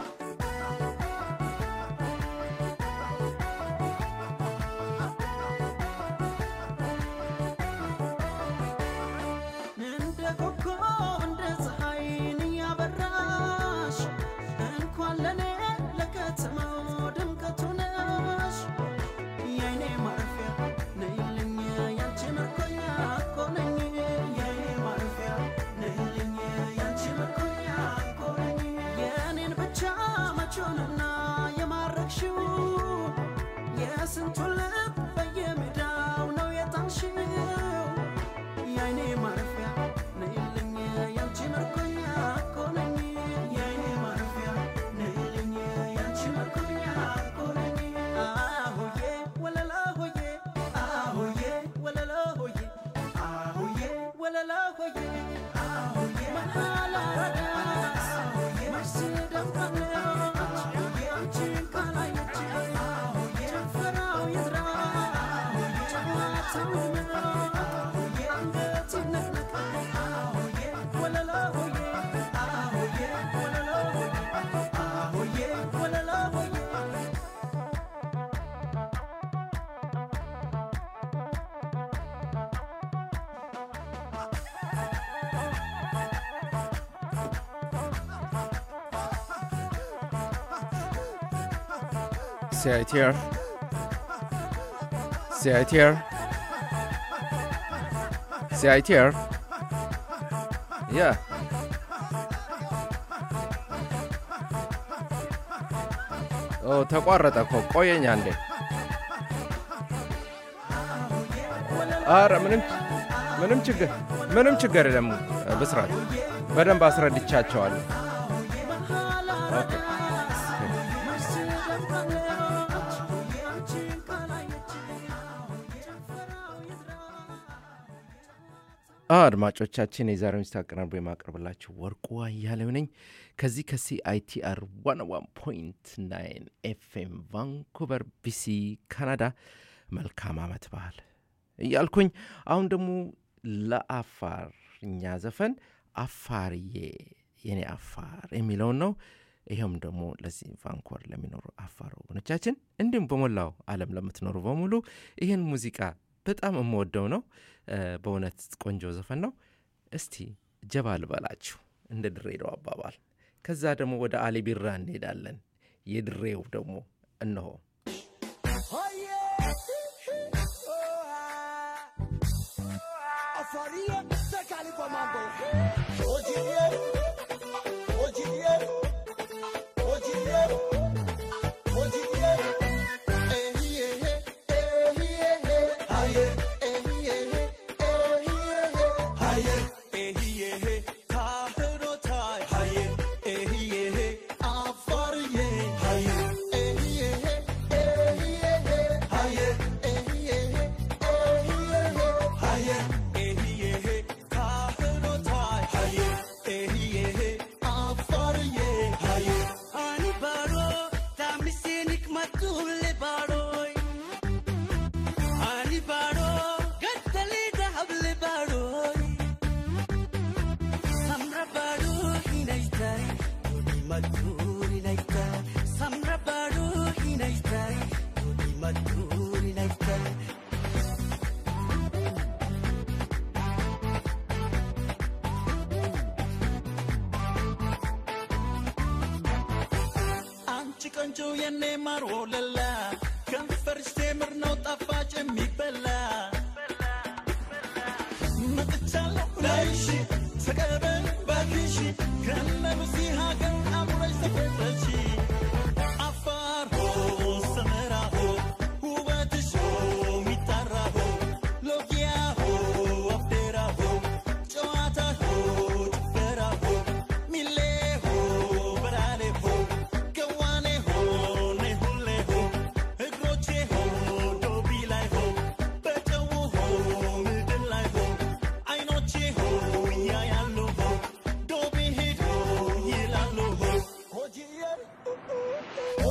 See it here. See it here. See it here. Yeah. Oh, ተቋረጠ እኮ ቆየኝ አንዴ። አረ ምንም ምንም ችግር ምንም ችግር የለም በስራት በደንብ አስረድቻቸዋለሁ። ኦኬ አድማጮቻችን የዛሬውን ስታቀርቡ የማቀርብላችሁ ወርቁ አያሌው ነኝ ከዚህ ከሲአይቲአር one oh one point nine ኤፍኤም ቫንኩቨር ቢሲ ካናዳ መልካም አመት በዓል እያልኩኝ አሁን ደግሞ ለአፋርኛ ዘፈን አፋርዬ የኔ አፋር የሚለው ነው ይሄም ደግሞ ለዚህ ቫንኩቨር ለሚኖሩ አፋር ወገኖቻችን እንዲሁም በመላው ዓለም ለምትኖሩ በሙሉ ይሄን ሙዚቃ በጣም እምወደው ነው በእውነት ቆንጆ ዘፈን ነው እስቲ ጀባ ልበላችሁ እንደ ድሬዳው አባባል ከዛ ደግሞ ወደ አሊ ቢራ እንሄዳለን የድሬው ደግሞ እነሆ አፋሪያ ተካሊ ኮማንዶ ኦጂዬ ኦጂዬ ኦጂዬ ኦጂዬ ቆንጆ የኔ ማር ወለላ ከንፈርሽ ቴምር ነው ጣፋጭ የሚበላ መጥቻለሁ ላይሽ ተቀበል ባክሽ ከነብሲ ሀገር አሙረሽ ተፈረጂ አፋር ሆ ሰመራ ሆ ውበትሽ ሆ ሚጣራ ሆ ሎጊያ ሆ አፍዴራ ሆ ጨዋታ ሆ ጭፈራ ሆ ሚሌ ሆ በራሌ ሆ ገዋኔ ሆ ነሁሌ ሆ እግሮቼ ሆ ዶቢ ላይ ሆ በጨው ሆ ምድር ላይ ሆ አይኖቼ ሆ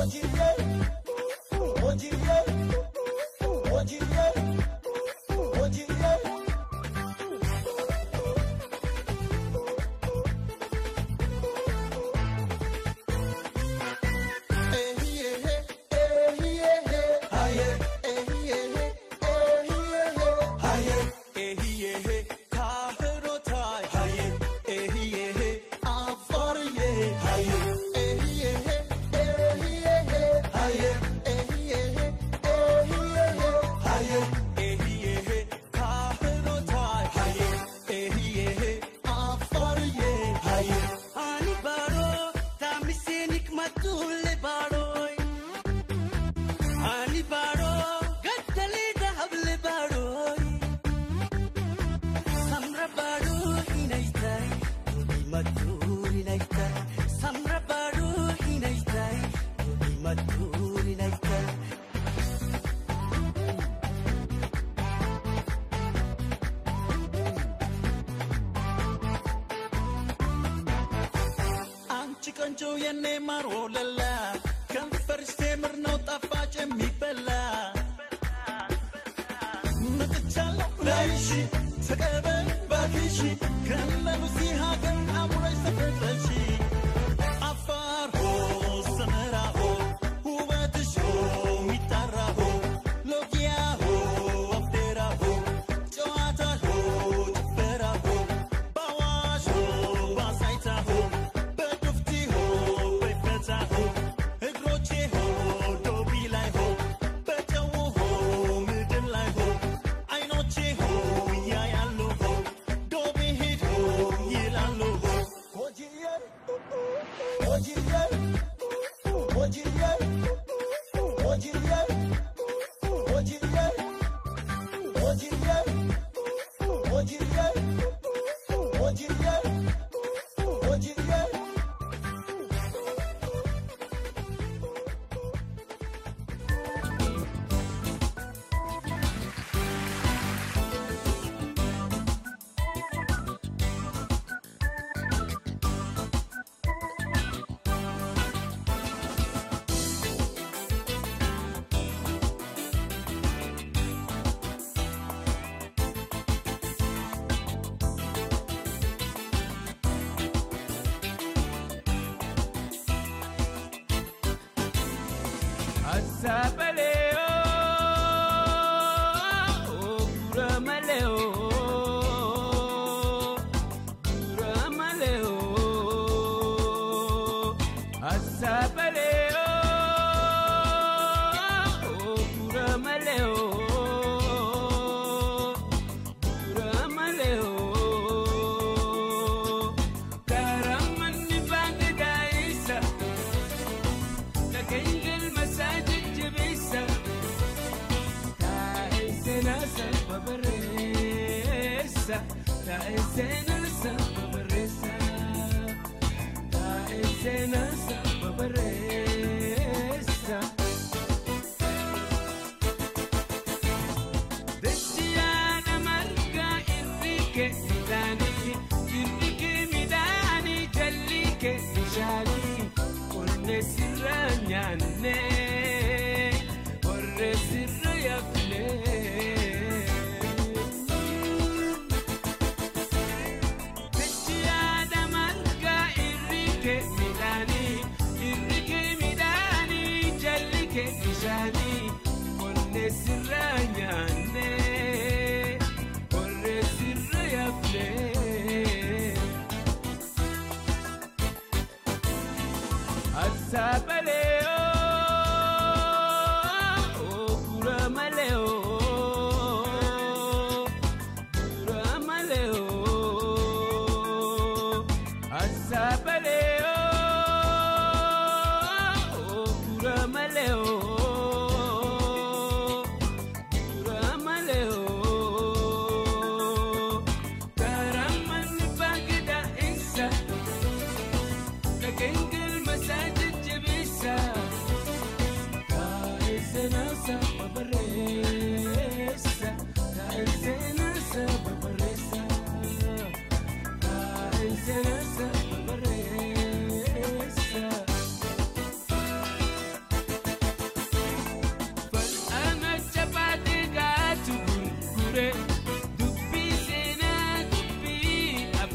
Kengel masajid jebis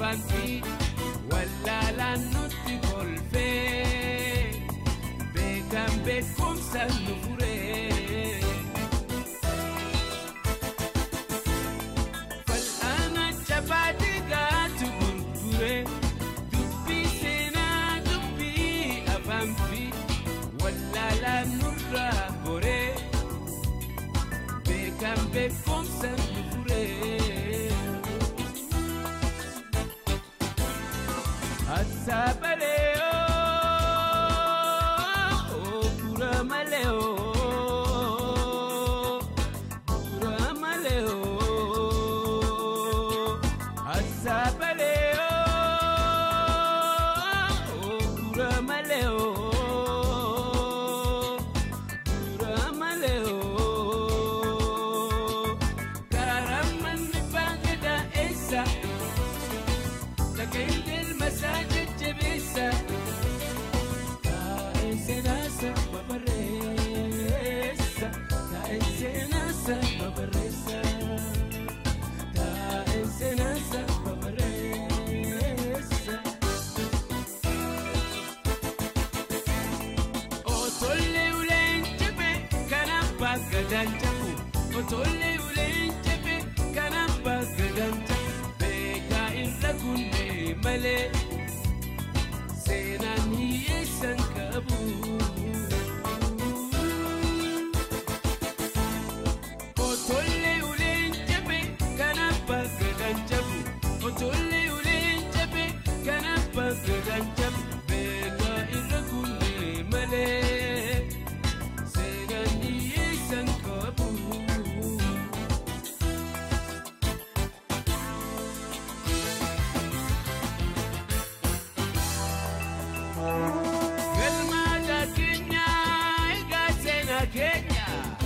avanti walla la notte colfe began becum sanno pure fal ana chabadi gatu pure dubbi sena dubbi avanti walla la nurra bore began becum sanno pure Asabaleo, oh, pura maleo, pura maleo. Asabaleo, oh, pura maleo, pura maleo. Karaman ni pagda esa, la que Masajid Jabisa Ta Ensenasa Babaresa Ta Ensenasa Babaresa Ta Ensenasa Babaresa Otole ulenchebe Kanapa gadanchaku Otole ulenchebe Kanapa gadanchaku Beka irrakunne male Senani esankabu Otole ulenchebe kanapa gadanchabu Otole ulenchebe kanapa gadanchabu Beka irrakunne male Senani esankabu Galmada Kenya, Igatena Kenya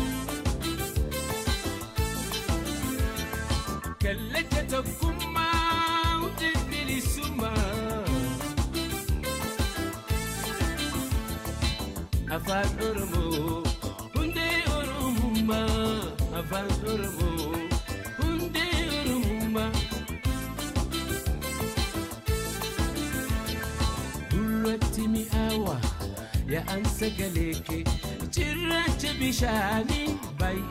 Kalete Tokuma, Udibili Suma Afan Urumu, Unde Urumuma Afan Urumu, Unde Urumuma Timi awa ya ansa galeke cirrace bishani bai